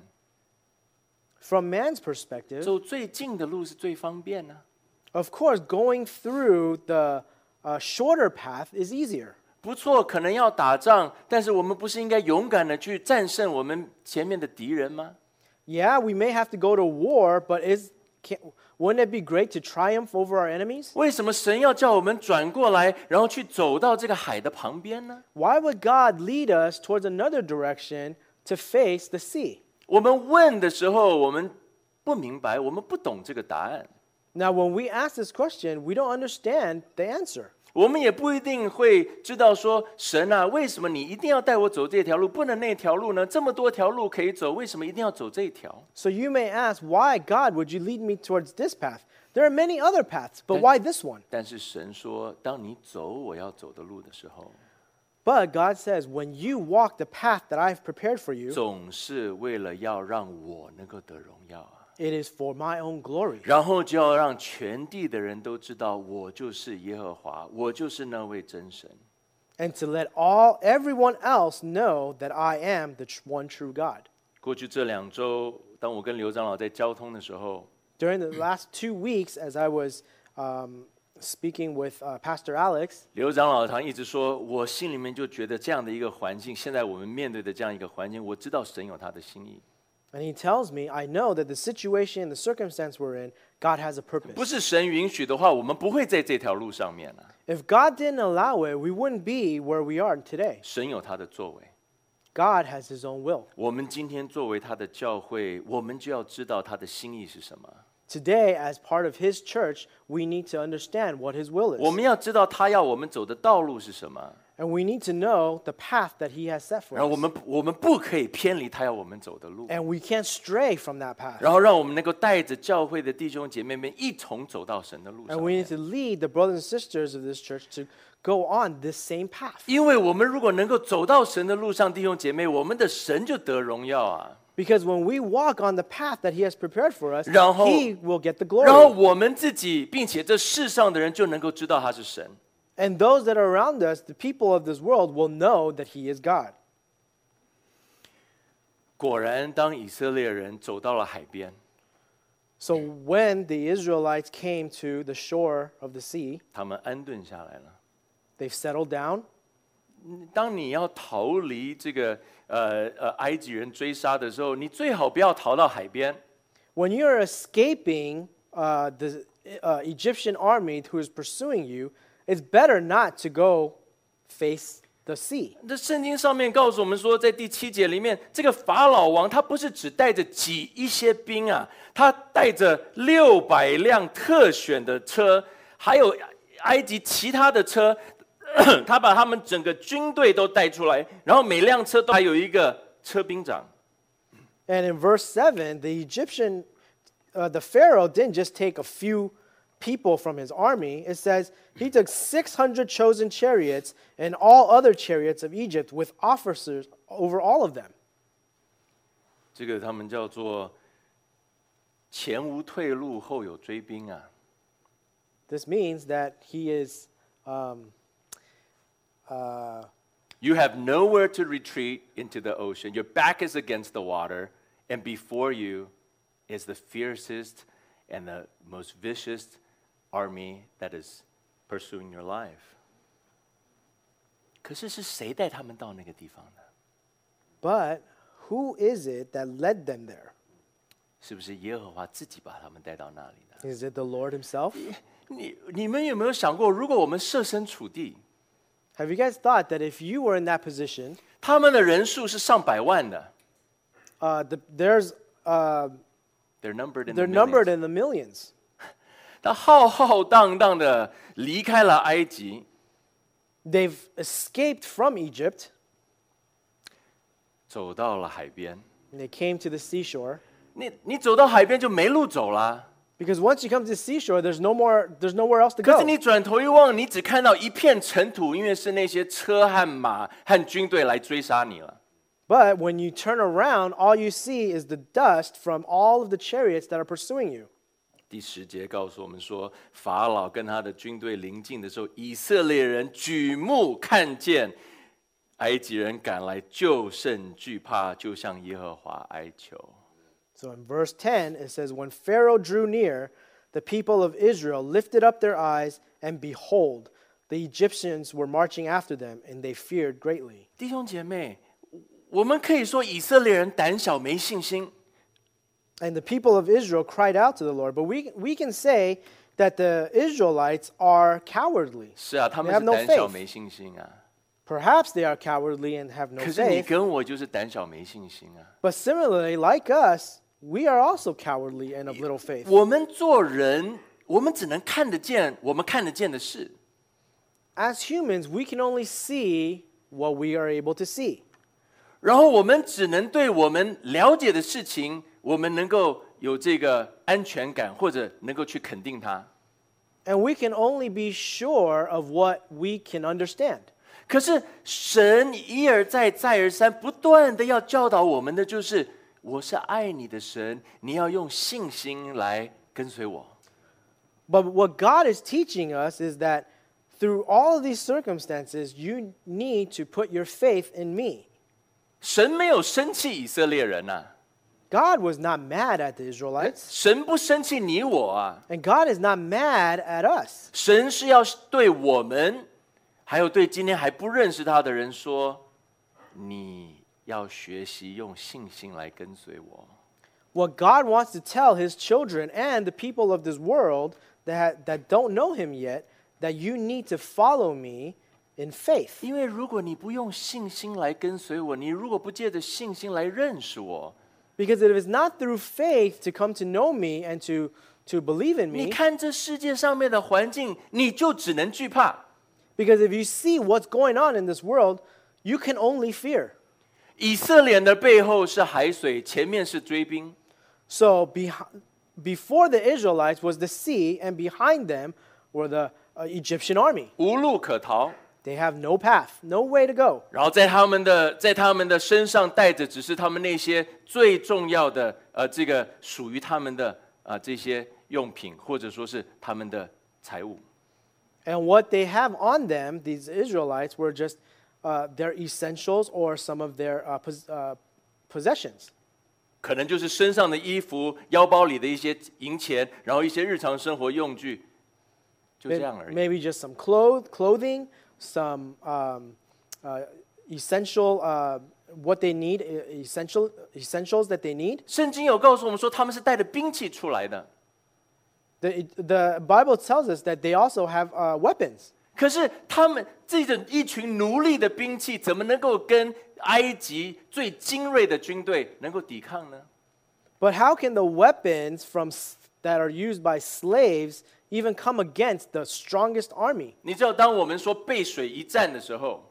From man's perspective, 走最近的路是最方便呢、 of course, going through the shorter path is easier. 不错，可能要打仗，但是我们不是应该勇敢的去战胜我们前面的敌人吗？ Yeah, we may have to go to war, but wouldn't it be great to triumph over our enemies? 为什么神要叫我们转过来，然后去走到这个海的旁边呢？ Why would God lead us towards another direction to face the sea? 我们问的时候，我们不明白，我们不懂这个答案， Now, when we ask this question, we don't understand the answer. 我们也不一定会知道说，神啊，为什么你一定要带我走这条路，不能那条路呢？这么多条路可以走，为什么一定要走这一条？ So you may ask, why, God, would you lead me towards this path? There are many other paths, but why this one? 但是神说，当你走我要走的路的时候， But God says, when you walk the path that I've prepared for you, 总是为了要让我能够得荣耀啊。 it is for my own glory. 然后就要让全地的人都知道，我就是耶和华，我就是那位真神。 and to let everyone else know that I am the one true God. 过去这2周，当我跟刘长老在交通的时候， During the last 2 weeks, as I was speaking with Pastor Alex, 刘长老常一直说，我心里面就觉得这样的一个环境，现在我们面对的这样一个环境，我知道神有他的心意。 and he tells me, I know that the situation, the circumstance we're in, God has a 不 purpose. 是神允许的话，我们不会在这条路上面啊。 If God didn't allow it, we wouldn't be where we are today. 神有他的作为， God has his own will. 我们今天作为他的教会，我们就要知道他的心意是什么。 Today, as part of his church, we need to understand what his will 我 is. 们要知道他要我们走的道路是什么， And we need to know the path that he has set for 然后 us. 我们不可以偏离他要我们走的路， And we can't stray from that path. 然后让我们能够带着教会的弟兄姐妹们一同走到神的路 And 上 we 面 need to lead the brothers and sisters of this church to go on this same path. 因为我们如果能够走到神的路上，弟兄姐妹，我们的神就得荣耀啊。 Because when we walk on the path that he has prepared for us, 然后- he will get the 然后 glory. 我们自己，并且这世上的人就能够知道他是神。 And those that are around us, the people of this world, will know that he is God. 果然，当以色列人走到了海边， So when the Israelites came to the shore of the sea, 他们安顿下来了。 they've settled down. 当你要逃离这个埃及人追杀的时候，你最好不要逃到海边， When you're escaping the Egyptian army who is pursuing you, it's better not to go face the sea. 这圣经上面告诉我们说，在第7节里面，这个法老王他不是只带着一些兵啊，他带着600辆特选的车，还有埃及其他的车，他把他们整个军队都带出来，然后每辆车都还有一个车兵长。 And in verse 7, the Pharaoh didn't just take a few people from his army. It says he took 600 chosen chariots and all other chariots of Egypt with officers over all of them. 这个他们叫做前无退路，后有追兵啊。 This means that he is You have nowhere to retreat into the ocean. Your back is against the water, and before you is the fiercest and the most vicious army that is pursuing your life. 可是是谁带他们到那个地方呢？ But who is it that led them there? 是不是耶和华自己把他们带到那里的？ Is it the Lord himself? 你们有没有想过，如果我们设身处地， Have you guys thought that if you were in that position, 他们的人数是上百万的 they're ，they're numbered in the millions. 他浩浩荡荡的离开了埃及， They've escaped from Egypt. 走到了海边。 And they came to the seashore. 你走到海边就没路走啦。 Because once you come to the seashore, there's nowhere else to 可 go. 是你转头一望，你只看到一片尘土，因为是那些车和马和军队来追杀你了。 But when you turn around, all you see is the dust from all of the chariots that are pursuing you. 第10节告诉我们说，法老跟他的军队临近的时候，以色列人举目看见埃及人赶来，就甚惧怕，就向耶和华哀求。 So in verse 10, it says, When Pharaoh drew near, the people of Israel lifted up their eyes, and behold, the Egyptians were marching after them, and they feared greatly. 弟兄姐妹，我们可以说以色列人胆小没信心， And the people of Israel cried out to the Lord. But we can say that the Israelites are cowardly. 是啊，他们 They 是 have no 胆小 faith. 没信心啊。 Perhaps they are cowardly and have no 可是你 faith. 跟我就是胆小没信心啊。 But similarly, like us, we are also cowardly and of little faith. 我们做人，我们只能看得见我们看得见的事， As humans, we can only see what we are able to see. 然后我们只能对我们了解的事情，我们能够有这个安全感，或者能够去肯定它。 And we can only be sure of what we can understand. 可是神一而再再而三不断的要教导我们的就是，我是爱你的神，你要用信心来跟随我。 But what God is teaching us is that through all of these circumstances, you need to put your faith in me. 神没有生气以色列人呐、 God was not mad at the Israelites, 神不生气你我啊， and God is not mad at us. 神是要对我们，还有对今天还不认识他的人说，你要学习用信心来跟随我。 What God wants to tell his children and the people of this world that don't know him yet, that you need to follow me in faith. 因为如果你不用信心来跟随我，你如果不借着信心来认识我， Because if it's not through faith to come to know me and to believe in 你 me, 看这世界上面的环境，你就只能惧怕。 because if you see what's going on in this world, you can only fear. 以色列的背后是海水，前面是追兵。 So before the Israelites was the sea, and behind them were the Egyptian army. 无路可逃， They have no path, no way to go. 然后在他们的身上带着只是他们那些最重要的这个属于他们的这些用品，或者说是他们的财物。 And what they have on them, these Israelites, were just their essentials or some of their possessions. 可能就是身上的衣服、腰包里的一些银钱，然后一些日常生活用具，就这样而已。 Maybe just some clothing, some essential, what they need, essentials that they need. 圣经有告诉我们说，他们是带着兵器出来的。 The Bible tells us that they also have weapons. 可是他们这种一群奴隶的兵器，怎么能够跟埃及最精锐的军队能够抵抗呢？ But how can the weapons that are used by slaves even come against the strongest army? 你知道，当我们说背水一战的时候，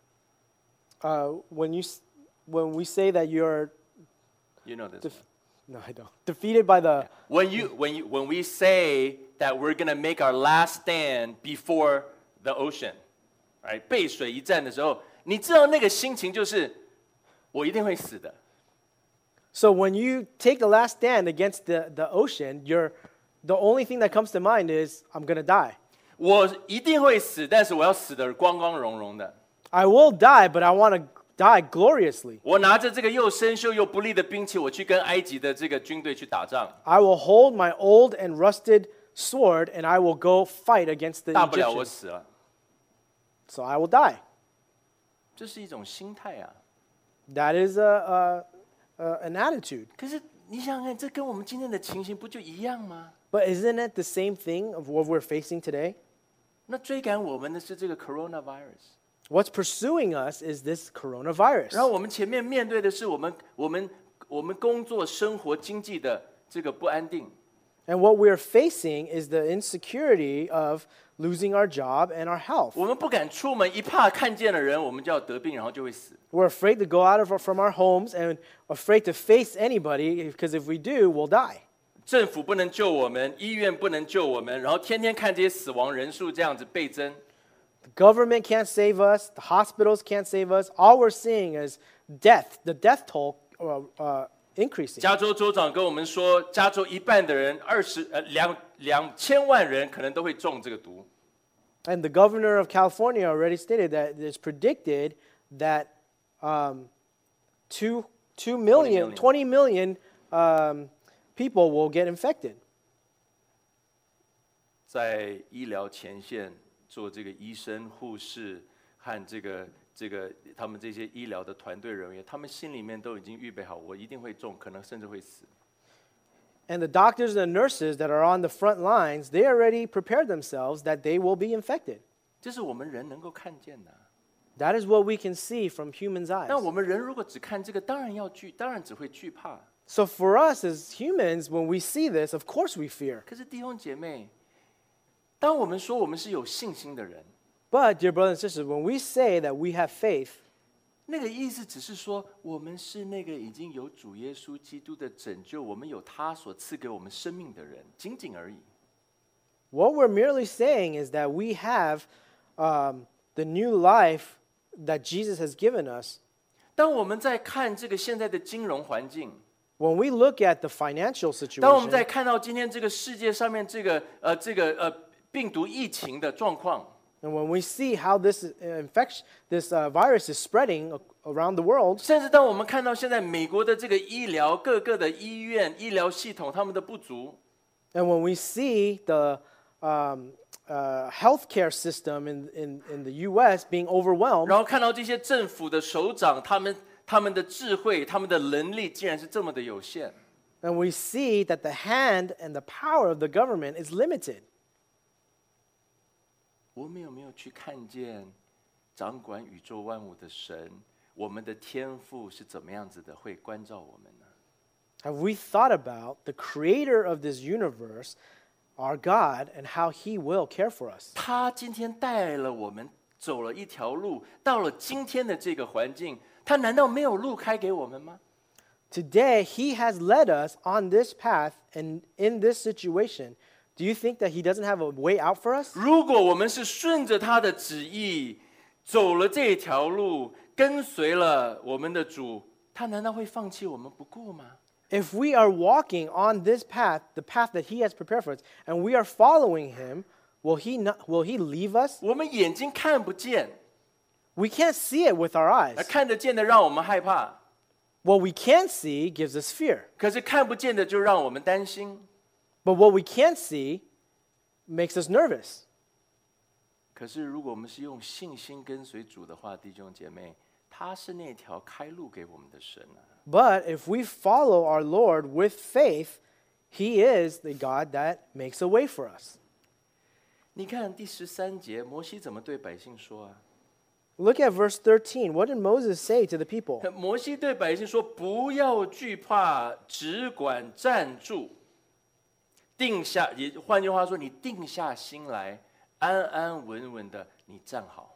When we say that you're you know this. no, I don't. Defeated by the When we say that we're gonna make our last stand before the ocean, right? 背水一战的时候，你知道那个心情就是我一定会死的。 So when you take the last stand against the ocean, the only thing that comes to mind is I'm gonna die. 我一定会死，但是我要死得光光荣荣的。 I will die, but I want to die gloriously. 我拿着这个又生锈又不利的兵器，我去跟埃及的这个军队去打仗。 I will hold my old and rusted sword, and I will go fight against the 大不了我 Egyptians. 死了， So I will die. 这是一种心态啊。 That is an attitude. 可是你想想看，这跟我们今天的情形不就一样吗？ But isn't it the same thing of what we're facing today? 那追赶我们的是这个 coronavirus， What's pursuing us is this coronavirus. 然后我们前面面对的是我们工作、生活、经济的这个不安定。 And what we're facing is the insecurity of losing our job and our health. 我们不敢出门，一怕看见了人，我们就要得病，然后就会死。 We're afraid to go out from our homes and afraid to face anybody because if we do, we'll die. 政府不能救我们，医院不能救我们，然后天天看这些死亡人数这样子倍增。 The government can't save us. The hospitals can't save us. All we're seeing is death, the death toll increasing. 加州州长跟我们说，加州一半的人2000万人可能都会中这个毒。 And the governor of California already stated that it's predicted that 20 million people will get infected. 在医疗前线做这个医生、护士和这个他们这些医疗的团队人员，他们心里面都已经预备好，我一定会中，可能甚至会死。 And the doctors and nurses that are on the front lines, they already prepared themselves that they will be infected. 这是我们人能够看见的。 That is what we can see from humans' eyes. 那我们人如果只看这个，当然只会惧怕。 So for us as humans, when we see this, of course we fear. 可是弟兄姐妹，当我们说我们是有信心的人， But, dear brothers and sisters, when we say that we have faith, 那个意思只是说，我们是那个已经有主耶稣基督的拯救，我们有他所赐给我们生命的人，仅仅而已。 what we're merely saying is that we have the new life that Jesus has given us. 当我们在看这个现在的金融环境， When we look at the financial 当我们 situation, 在看到今天这个世界上面这个病毒疫情的状况， And when we see how this virus is spreading around the world, 甚至当我们看到现在美国的这个医疗各个的医院、医疗系统他们的不足， and when we see the healthcare system in the U.S. being overwhelmed, 然后看到这些政府的首长，他们的智慧、他们的能力竟然是这么的有限。 and we see that the hand and the power of the government is limited. 我们有没有去看见掌管宇宙万物的神，我们的天父是怎么样子的，会关照我们呢？ Have we thought about the creator of this universe, our God, and how he will care for us? 他今天带了我们走了一条路，到了今天的这个环境，他难道没有路开给我们吗？ Today, he has led us on this path and in this situation. Do you think that he doesn't have a way out for us? 如果我们是顺着他的旨意走了这条路，跟随了我们的主，他难道会放弃我们不顾吗？ If we are walking on this path, the path that he has prepared for us, and we are following him, will he leave us? 我们眼睛看不见， We can't see it with our 而 eyes. 看得见的让我们害怕， What we can see gives us fear. 可是看不见的就让我们担心。 But what we can't see makes us nervous. 可是如果我们是用信心跟随主的话，弟兄姐妹，他是那条开路给我们的神啊。 But if we follow our Lord with faith, he is the God that makes a way for us. 你看第13节，摩西怎么对百姓说啊？ Look at verse 13. What did Moses say to the people? 摩西对百姓说：“不要惧怕，只管站住，定下。也换句话说，你定下心来，安安稳稳的，你站好。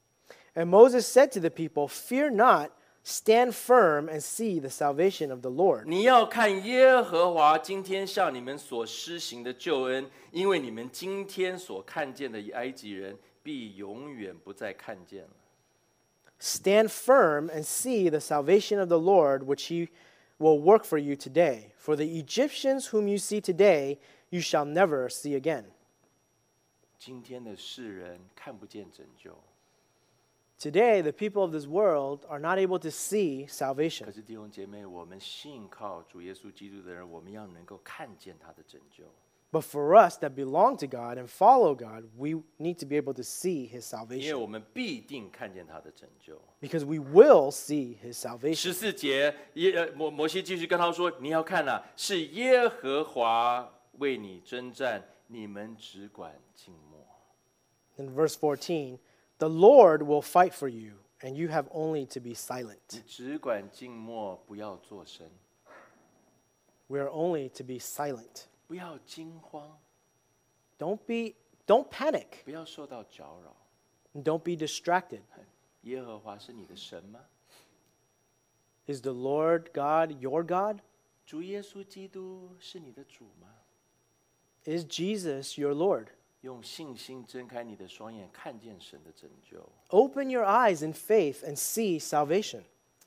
And Moses said to the people, Fear not, stand firm and see the salvation of the Lord. 你要看耶和华今天向你们所施行的救恩，因为你们今天所看见的埃及人，必永远不再看见了。” Stand firm and see the salvation of the Lord, which he will work for you today. For the Egyptians whom you see today, you shall never see again. 今天的世人看不见拯救， Today, the people of this world are not able to see 可 salvation. 是弟兄姐妹，我们信靠主耶稣基督的人，我们要能够看见他的拯救。 But for us that belong to God and follow God, we need to be able to see his 因为 salvation. 我们必定看见他的拯救。 Because we will see his salvation. 14节，摩西继续跟他说：“你要看啊，是耶和华为你征战，你们只管静默。” In verse 14, the Lord will fight for you, and you have only to be 你 silent. 只管静默，不要作声， We are only to be silent. 不要惊慌， Don't panic. 不要受到搅扰。 And don't be distracted. 耶和华是你的神吗？ Is the Lord God your God? 主耶稣基督是你的主吗？ Is Jesus your Lord? 用信心睁开你的双眼，看见神的拯救。 Open your eyes in faith and see salvation.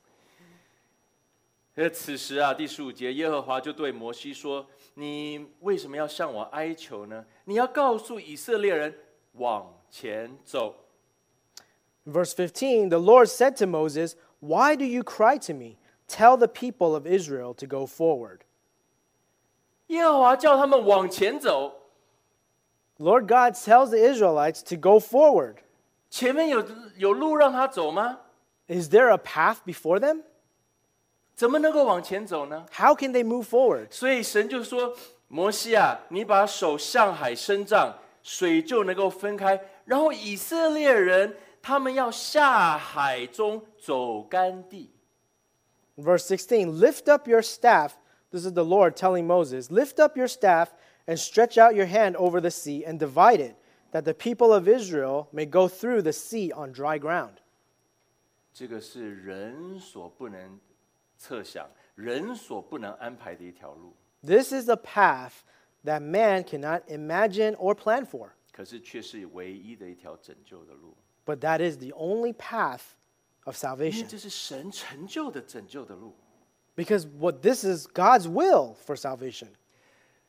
此时啊，第15节，耶和华就对摩西说：“你为什么要向我哀求呢？你要告诉以色列人往前走。” Verse 15, the Lord said to Moses, Why do you cry to me? Tell the people of Israel to go forward. 耶和华叫他们往前走， Lord God tells the Israelites to go forward. 前面有路让他走吗？ Is there a path before them? 怎么能够往前走呢？ How can they move forward? 所以神就说：“摩西啊，你把手向海伸张，水就能够分开。然后以色列人他们要下海中走干地。” Verse 16, Lift up your staff. This is the Lord telling Moses, Lift up your staff and stretch out your hand over the sea and divide it, that the people of Israel may go through the sea on dry ground. 这个是人所不能测想、人所不能安排的一条路， This is a path that man cannot imagine or plan for, 可是却是唯一的一条拯救的路， but that is the only path of 因为 salvation. 这是神成就的拯救的路。 Because this is God's will for salvation.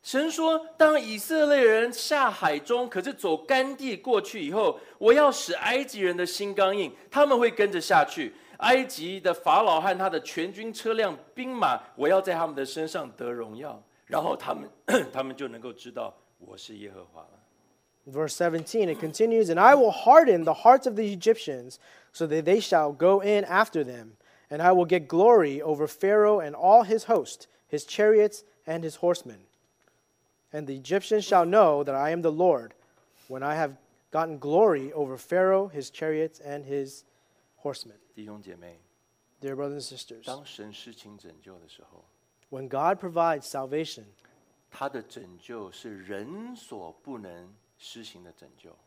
神说，当以色列人下海中，可是走干地过去以后，我要使埃及人的心刚硬，他们会跟着下去。埃及的法老和他的全军车辆兵马，我要在他们的身上得荣耀，然后他们就能够知道我是耶和华了。 Verse 17, it continues, And I will harden the hearts of the Egyptians, so that they shall go in after them. And I will get glory over Pharaoh and all his host, his chariots and his horsemen. And the Egyptians shall know that I am the Lord, when I have gotten glory over Pharaoh, his chariots, and his horsemen. 弟兄姐妹， Dear brothers and sisters, 当神施行拯救的时候， when God provides salvation, 他的拯救是人所不能施行的拯救。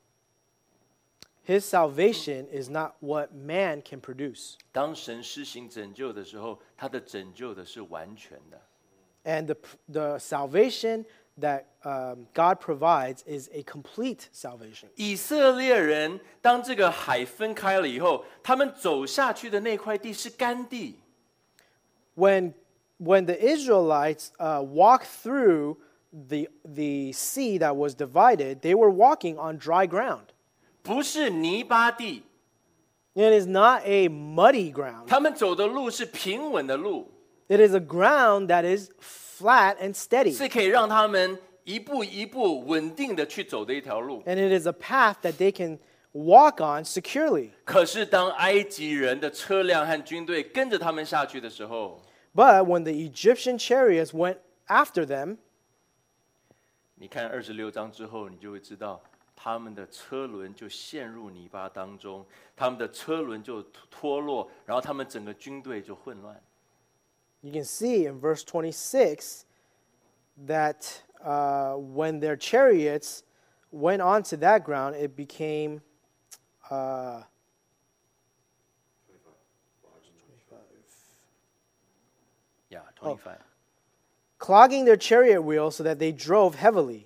his salvation is not what man can produce. 当神施行拯救的时候，他的拯救的是完全的。 And the salvation that God provides is a complete salvation. 以色列人当这个海分开了以后，他们走下去的那块地是干地。 When the Israelites walked through the sea that was divided, they were walking on dry ground. 不是泥巴地， It is not a muddy ground. 他们走的路是平稳的路， It is a ground that is flat and steady. 是可以让他们一步一步稳定的去走的一条路。 And it is a path that they can walk on securely. 可是当埃及人的车辆和军队跟着他们下去的时候， But when the Egyptian chariots went after them, 你看26章之后，你就会知道。他们的车轮就陷入泥巴当中，他们的车轮就脱落，然后他们整个军队就混乱。 you can see in verse 26 that when their chariots went onto that ground, it became 25. clogging their chariot wheels so that they drove heavily.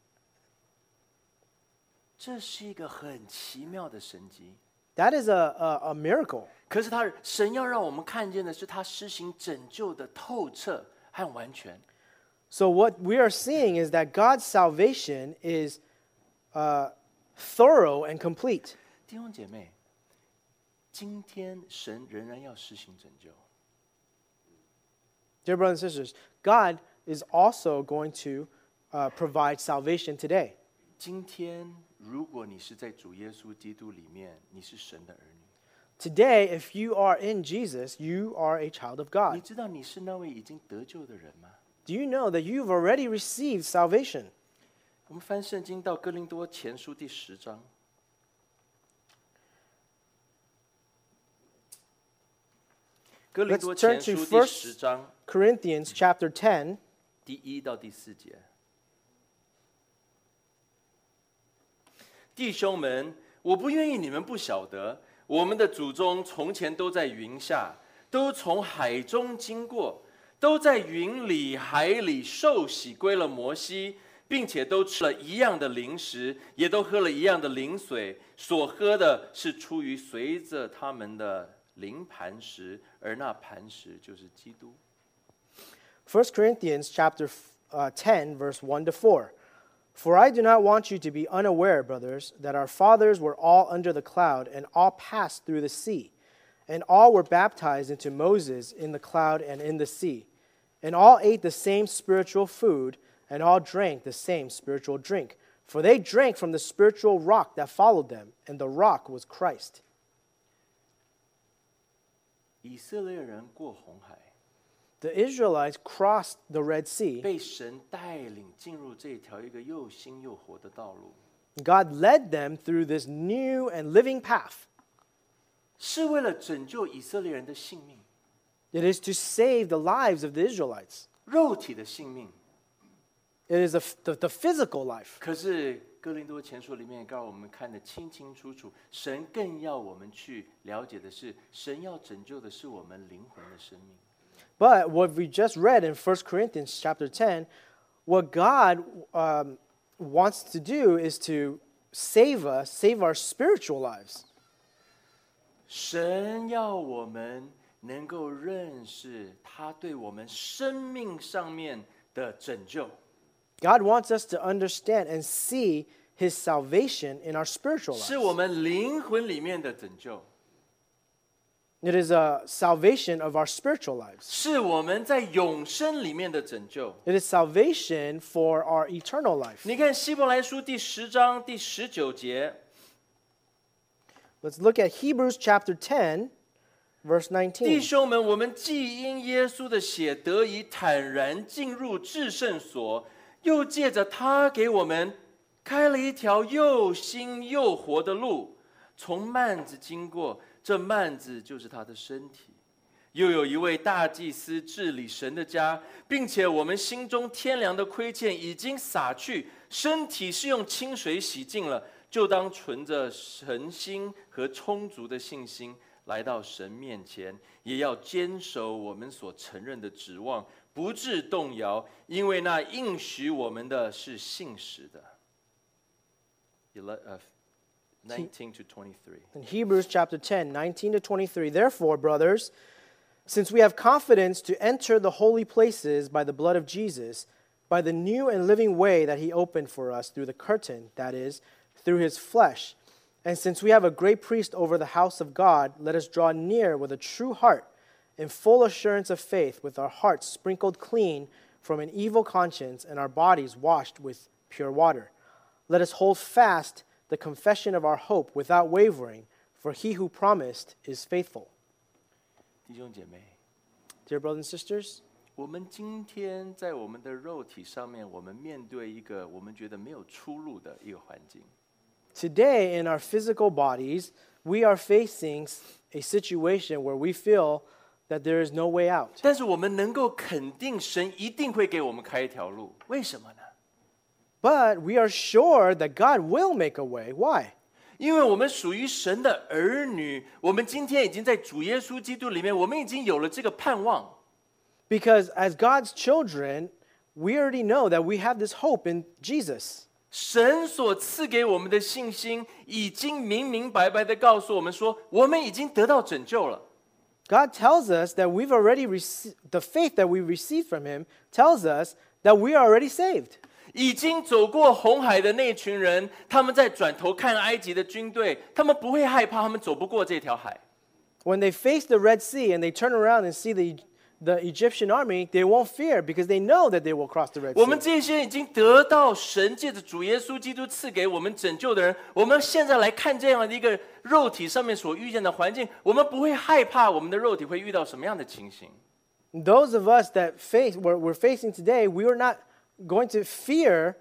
这是一个很奇妙的神迹。 That is a miracle. 可是神要让我们看见的是他施行拯救的透彻和完全。 So what we are seeing is that God's salvation is thorough and complete. 弟兄姐妹，今天神仍然要施行拯救。 Dear brothers and sisters, God is also going to provide salvation today. 今天，如果你是在主耶稣基督里面，你是神的儿女。 Today, if you are in Jesus, you are a child of 你 God. 知道你是那位已经得救的人吗？ Do you know that you've already received salvation? 我们翻圣经到哥林多前书第10章。哥林多 Let's turn 前 to 书第 1 10章 Corinthians chapter 10, 第1到第4节。弟兄们，我不愿意你们不晓得，我们的祖宗从前都在云下，都从海中经过，都在云里海里受洗归了摩西，并且都吃了一样的零食，也都喝了一样的灵水，所喝的是出于随着他们的灵磐石，而那磐石就是基督。 1 Corinthians chapter 10, verse 1 to 4. For I do not want you to be unaware, brothers, that our fathers were all under the cloud and all passed through the sea, and all were baptized into Moses in the cloud and in the sea, and all ate the same spiritual food, and all drank the same spiritual drink. For they drank from the spiritual rock that followed them, and the rock was Christ. 以色列人过红海， The Israelites crossed the Red Sea. 被神带领进入这条一个又新又活的道路， God led them through this new and living path. 是为了拯救以色列人的性命， It is to save the lives of the Israelites. 肉体的性命。 It is the physical life. 可是哥林多前书里面也告诉我们看得清清楚楚，神更要我们去了解的是，神要拯救的是我们灵魂的生命。 But what we just read in 1 Corinthians chapter 10, what God wants to do is to save us, save our spiritual lives. 神要我们能够认识他对我们生命上面的拯救。 God wants us to understand and see His salvation in our spiritual 是 lives. 我们灵魂里面的拯救， It is a salvation of our spiritual lives. 是我们在永生里面的拯救。 It is salvation for our eternal life. 你看希伯来书第10章第19节， Let's look at Hebrews chapter 10, verse 弟 19. 兄们，我们既因耶稣的血得以坦然进入至圣所，又借着他给我们开了一条又新又活的路，从幔子经过，这幔子就是他的身体。又有一位大祭司治理神的家，并且我们心中天良的亏欠已经洒去，身体是用清水洗净了，就当存着诚心和充足的信心来到神面前，也要坚守我们所承认的指望，不致动摇，因为那应许我们的是信实的。19 to 23. In Hebrews chapter 10, 19 to 23, therefore, brothers, since we have confidence to enter the holy places by the blood of Jesus, by the new and living way that He opened for us through the curtain, that is, through His flesh, and since we have a great priest over the house of God, let us draw near with a true heart, in full assurance of faith, with our hearts sprinkled clean from an evil conscience and our bodies washed with pure water. Let us hold fast the confession of our hope without wavering, for He who promised is faithful. 弟兄姐妹， Dear brothers and sisters, 我们今天在我们的肉体上面，我们面对一个我们觉得没有出路的一个环境。 today in our physical bodies, we are facing a situation where we feel that there is no way out. 但是我们能够肯定，神一定会给我们开一条路。为什么呢？ But we are sure that God will make a way. Why? 因为我们属于神的儿女，我们今天已经在主耶稣基督里面，我们已经有了这个盼望。 Because as God's children, we already know that we have this hope in Jesus. 神所赐给我们的信心，已经明明白白的告诉我们说，我们已经得到拯救了。 God tells us that we've already received, the faith that we received from Him tells us that we are already saved. 已经走过红海的那群人，他们在转头看埃及的军队，他们不会害怕，他们走不过这条海。 When they face the Red Sea and they turn around and see the Egyptian army, they won't fear because they know that they will cross the Red 我们 Sea. 这些已经得到神借着主耶稣基督赐给我们拯救的人，我们现在来看这样的一个肉体上面所遇见的环境，我们不会害怕我们的肉体会遇到什么样的情形。 Those of us that face what we're facing today, we are not going to fear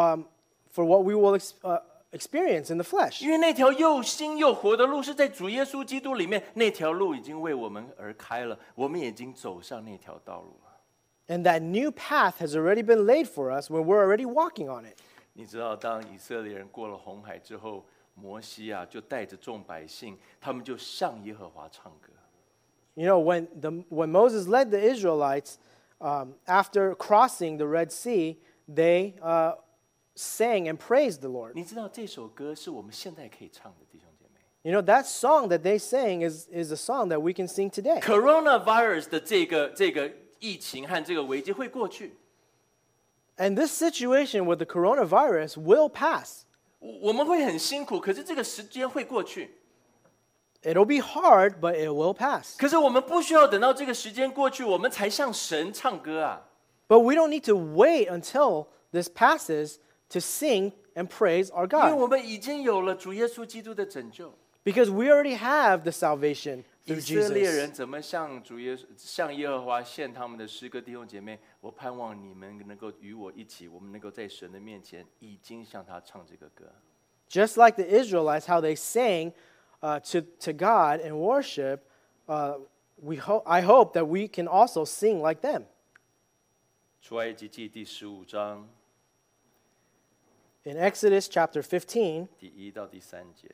for what we will experience in the flesh. 因为那条又新又活的路是在主耶稣基督里面，那条路已经为我们而开了，我们已经走上那条道路了。 And that new path has already been laid for us when we're already walking on it. 你知道，当以色列人过了红海之后，摩西啊就带着众百姓，他们就向耶和华唱歌。 You know, when Moses led the Israelites, after crossing the Red Sea, they sang and praised the Lord. 你知道这首歌是我们现在可以唱的，弟兄姐妹。 You know, that song that they sang is a song that we can sing today. Coronavirus 的这个疫情和这个危机会过去， And this situation with the coronavirus will pass. 我们会很辛苦，可是这个时间会过去。 It'll be hard, but it will pass. 可是我们不需要等到这个时间过去，我们才向神唱歌啊。 But we don't need to wait until this passes to sing and praise our 因为 God. 我们已经有了主耶稣基督的拯救。 Because we already have the salvation 以 through 色列 Jesus. 人怎么向耶和华献他们的诗歌？弟兄姐妹，我盼望你们能够与我一起，我们能够在神的面前已经向他唱这个歌。 Just like the Israelites, how they sang to God in worship, I hope that we can also sing like them. 出埃及记第15章 In Exodus chapter 15, 第1到第3节。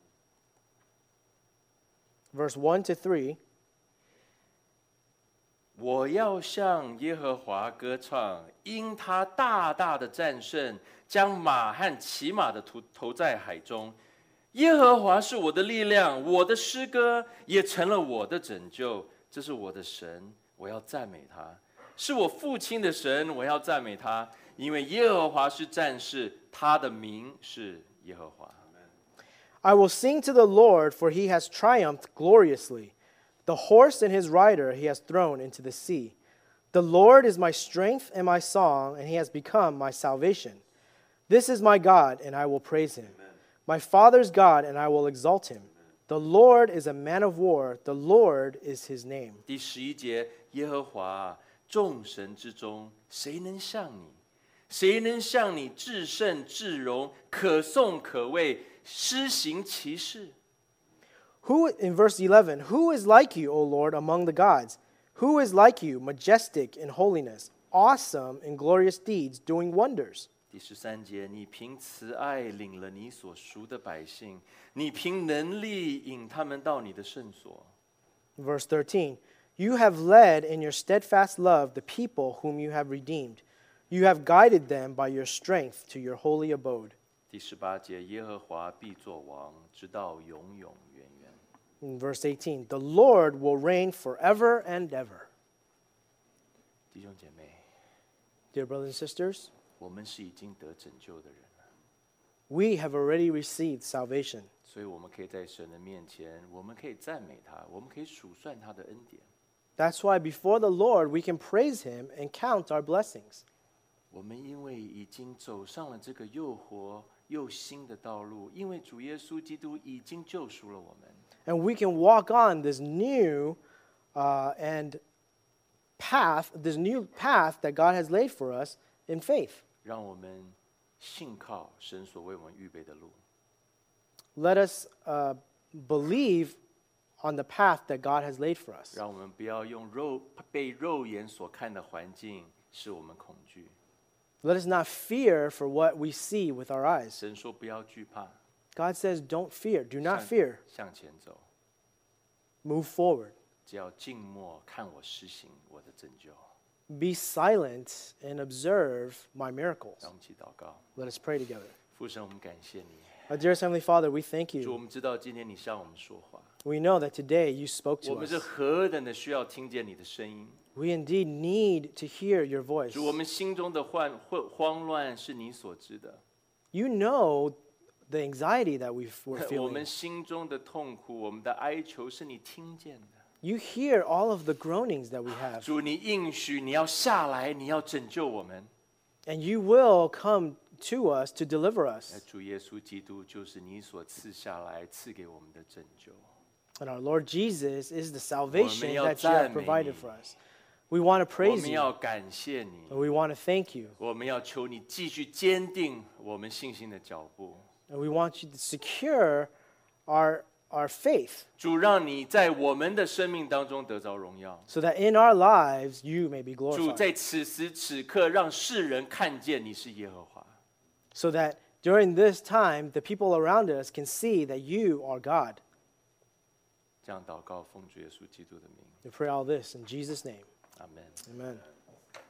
verse 1 to 3, 我要向耶和华歌唱，因他大大的战胜，将马和骑马的投在海中。耶和华是我的力量，我的诗歌也成了我的拯救。这是我的神，我要赞美他；是我父亲的神，我要赞美他。 因为耶和华是战士，他的名是耶和华。 I will sing to the Lord, for he has triumphed gloriously. The horse and his rider he has thrown into the sea. The Lord is my strength and my song, and he has become my salvation. This is my God, and I will praise him. My father's God, and I will exalt him. The Lord is a man of war. The Lord is his name. 第11节，耶和华众神之中，谁能像你？谁能像你至圣至荣，可颂可畏，施行奇事？ In verse 11, who is like you, O Lord, among the gods? Who is like you, majestic in holiness, awesome in glorious deeds, doing wonders? 第13节，你凭慈爱领了你所赎的百姓，你凭能力引他们到你的圣所。 Verse 13, you have led in your steadfast love the people whom you have redeemed. You have guided them by your strength to your holy abode. 第18节，耶和华必作王，直到永永远远。 In verse 18, the Lord will reign forever and ever. 弟兄姐妹， Dear brothers and sisters, 我们是已经得拯救的人了， we have already received salvation. 所以我们可以在神的面前，我们可以赞美他，我们可以数算他的恩典。 That's why before the Lord we can praise him and count our blessings. 我们因为已经走上了这个又活又新的道路，因为主耶稣基督已经救赎了我们。 And we can walk on this new path that God has laid for us in faith. 让我们信靠神所为我们预备的路。 Let us believe on the path that God has laid for us. 让我们不要用被肉眼所看的环境使我们恐惧。 Let us not fear for what we see with our eyes. 神说不要惧怕， God says, don't fear, do not fear, 向前走， move forward. 只要静默看我施行我的拯救。 Be silent and observe my miracles. 让我们一起祷告。 Let us pray together. 父神，我们感谢你。 Our dearest Heavenly Father, we thank 主，我 you. 们知道今天你向我们说话， We know that today you spoke 我 to 们 us. 是何等的需要听见你的声音。 We indeed need to hear your voice. 主，我们心中的慌乱是你所知的， You know the anxiety that we're 我 feeling. 们心中的痛苦，我们的哀求是你听见的。 You hear all of the groanings that we have. 主，你应许你要下来，你要拯救我们。 And you will come to us to deliver 而 us. 主耶稣基督就是你所赐下来赐给我们的拯救。 And our Lord Jesus is the salvation 我们要 that you have 赞美 provided 你。 for us. We want to 我 praise 们 you. 要感谢你， And we want to thank you. 我们要求你继续坚定我们信心的脚步。 And we want you to secure our faith 主，让你在我们的生命当中得着荣耀。 so that in our lives you may be 主， glorified. 在此时此刻，让世人看见你是耶和华。 So that during this time, the people around us can see that you are God. 这样祷告，奉主耶稣基督的名， We pray all this in Jesus' name. 阿门。 Amen.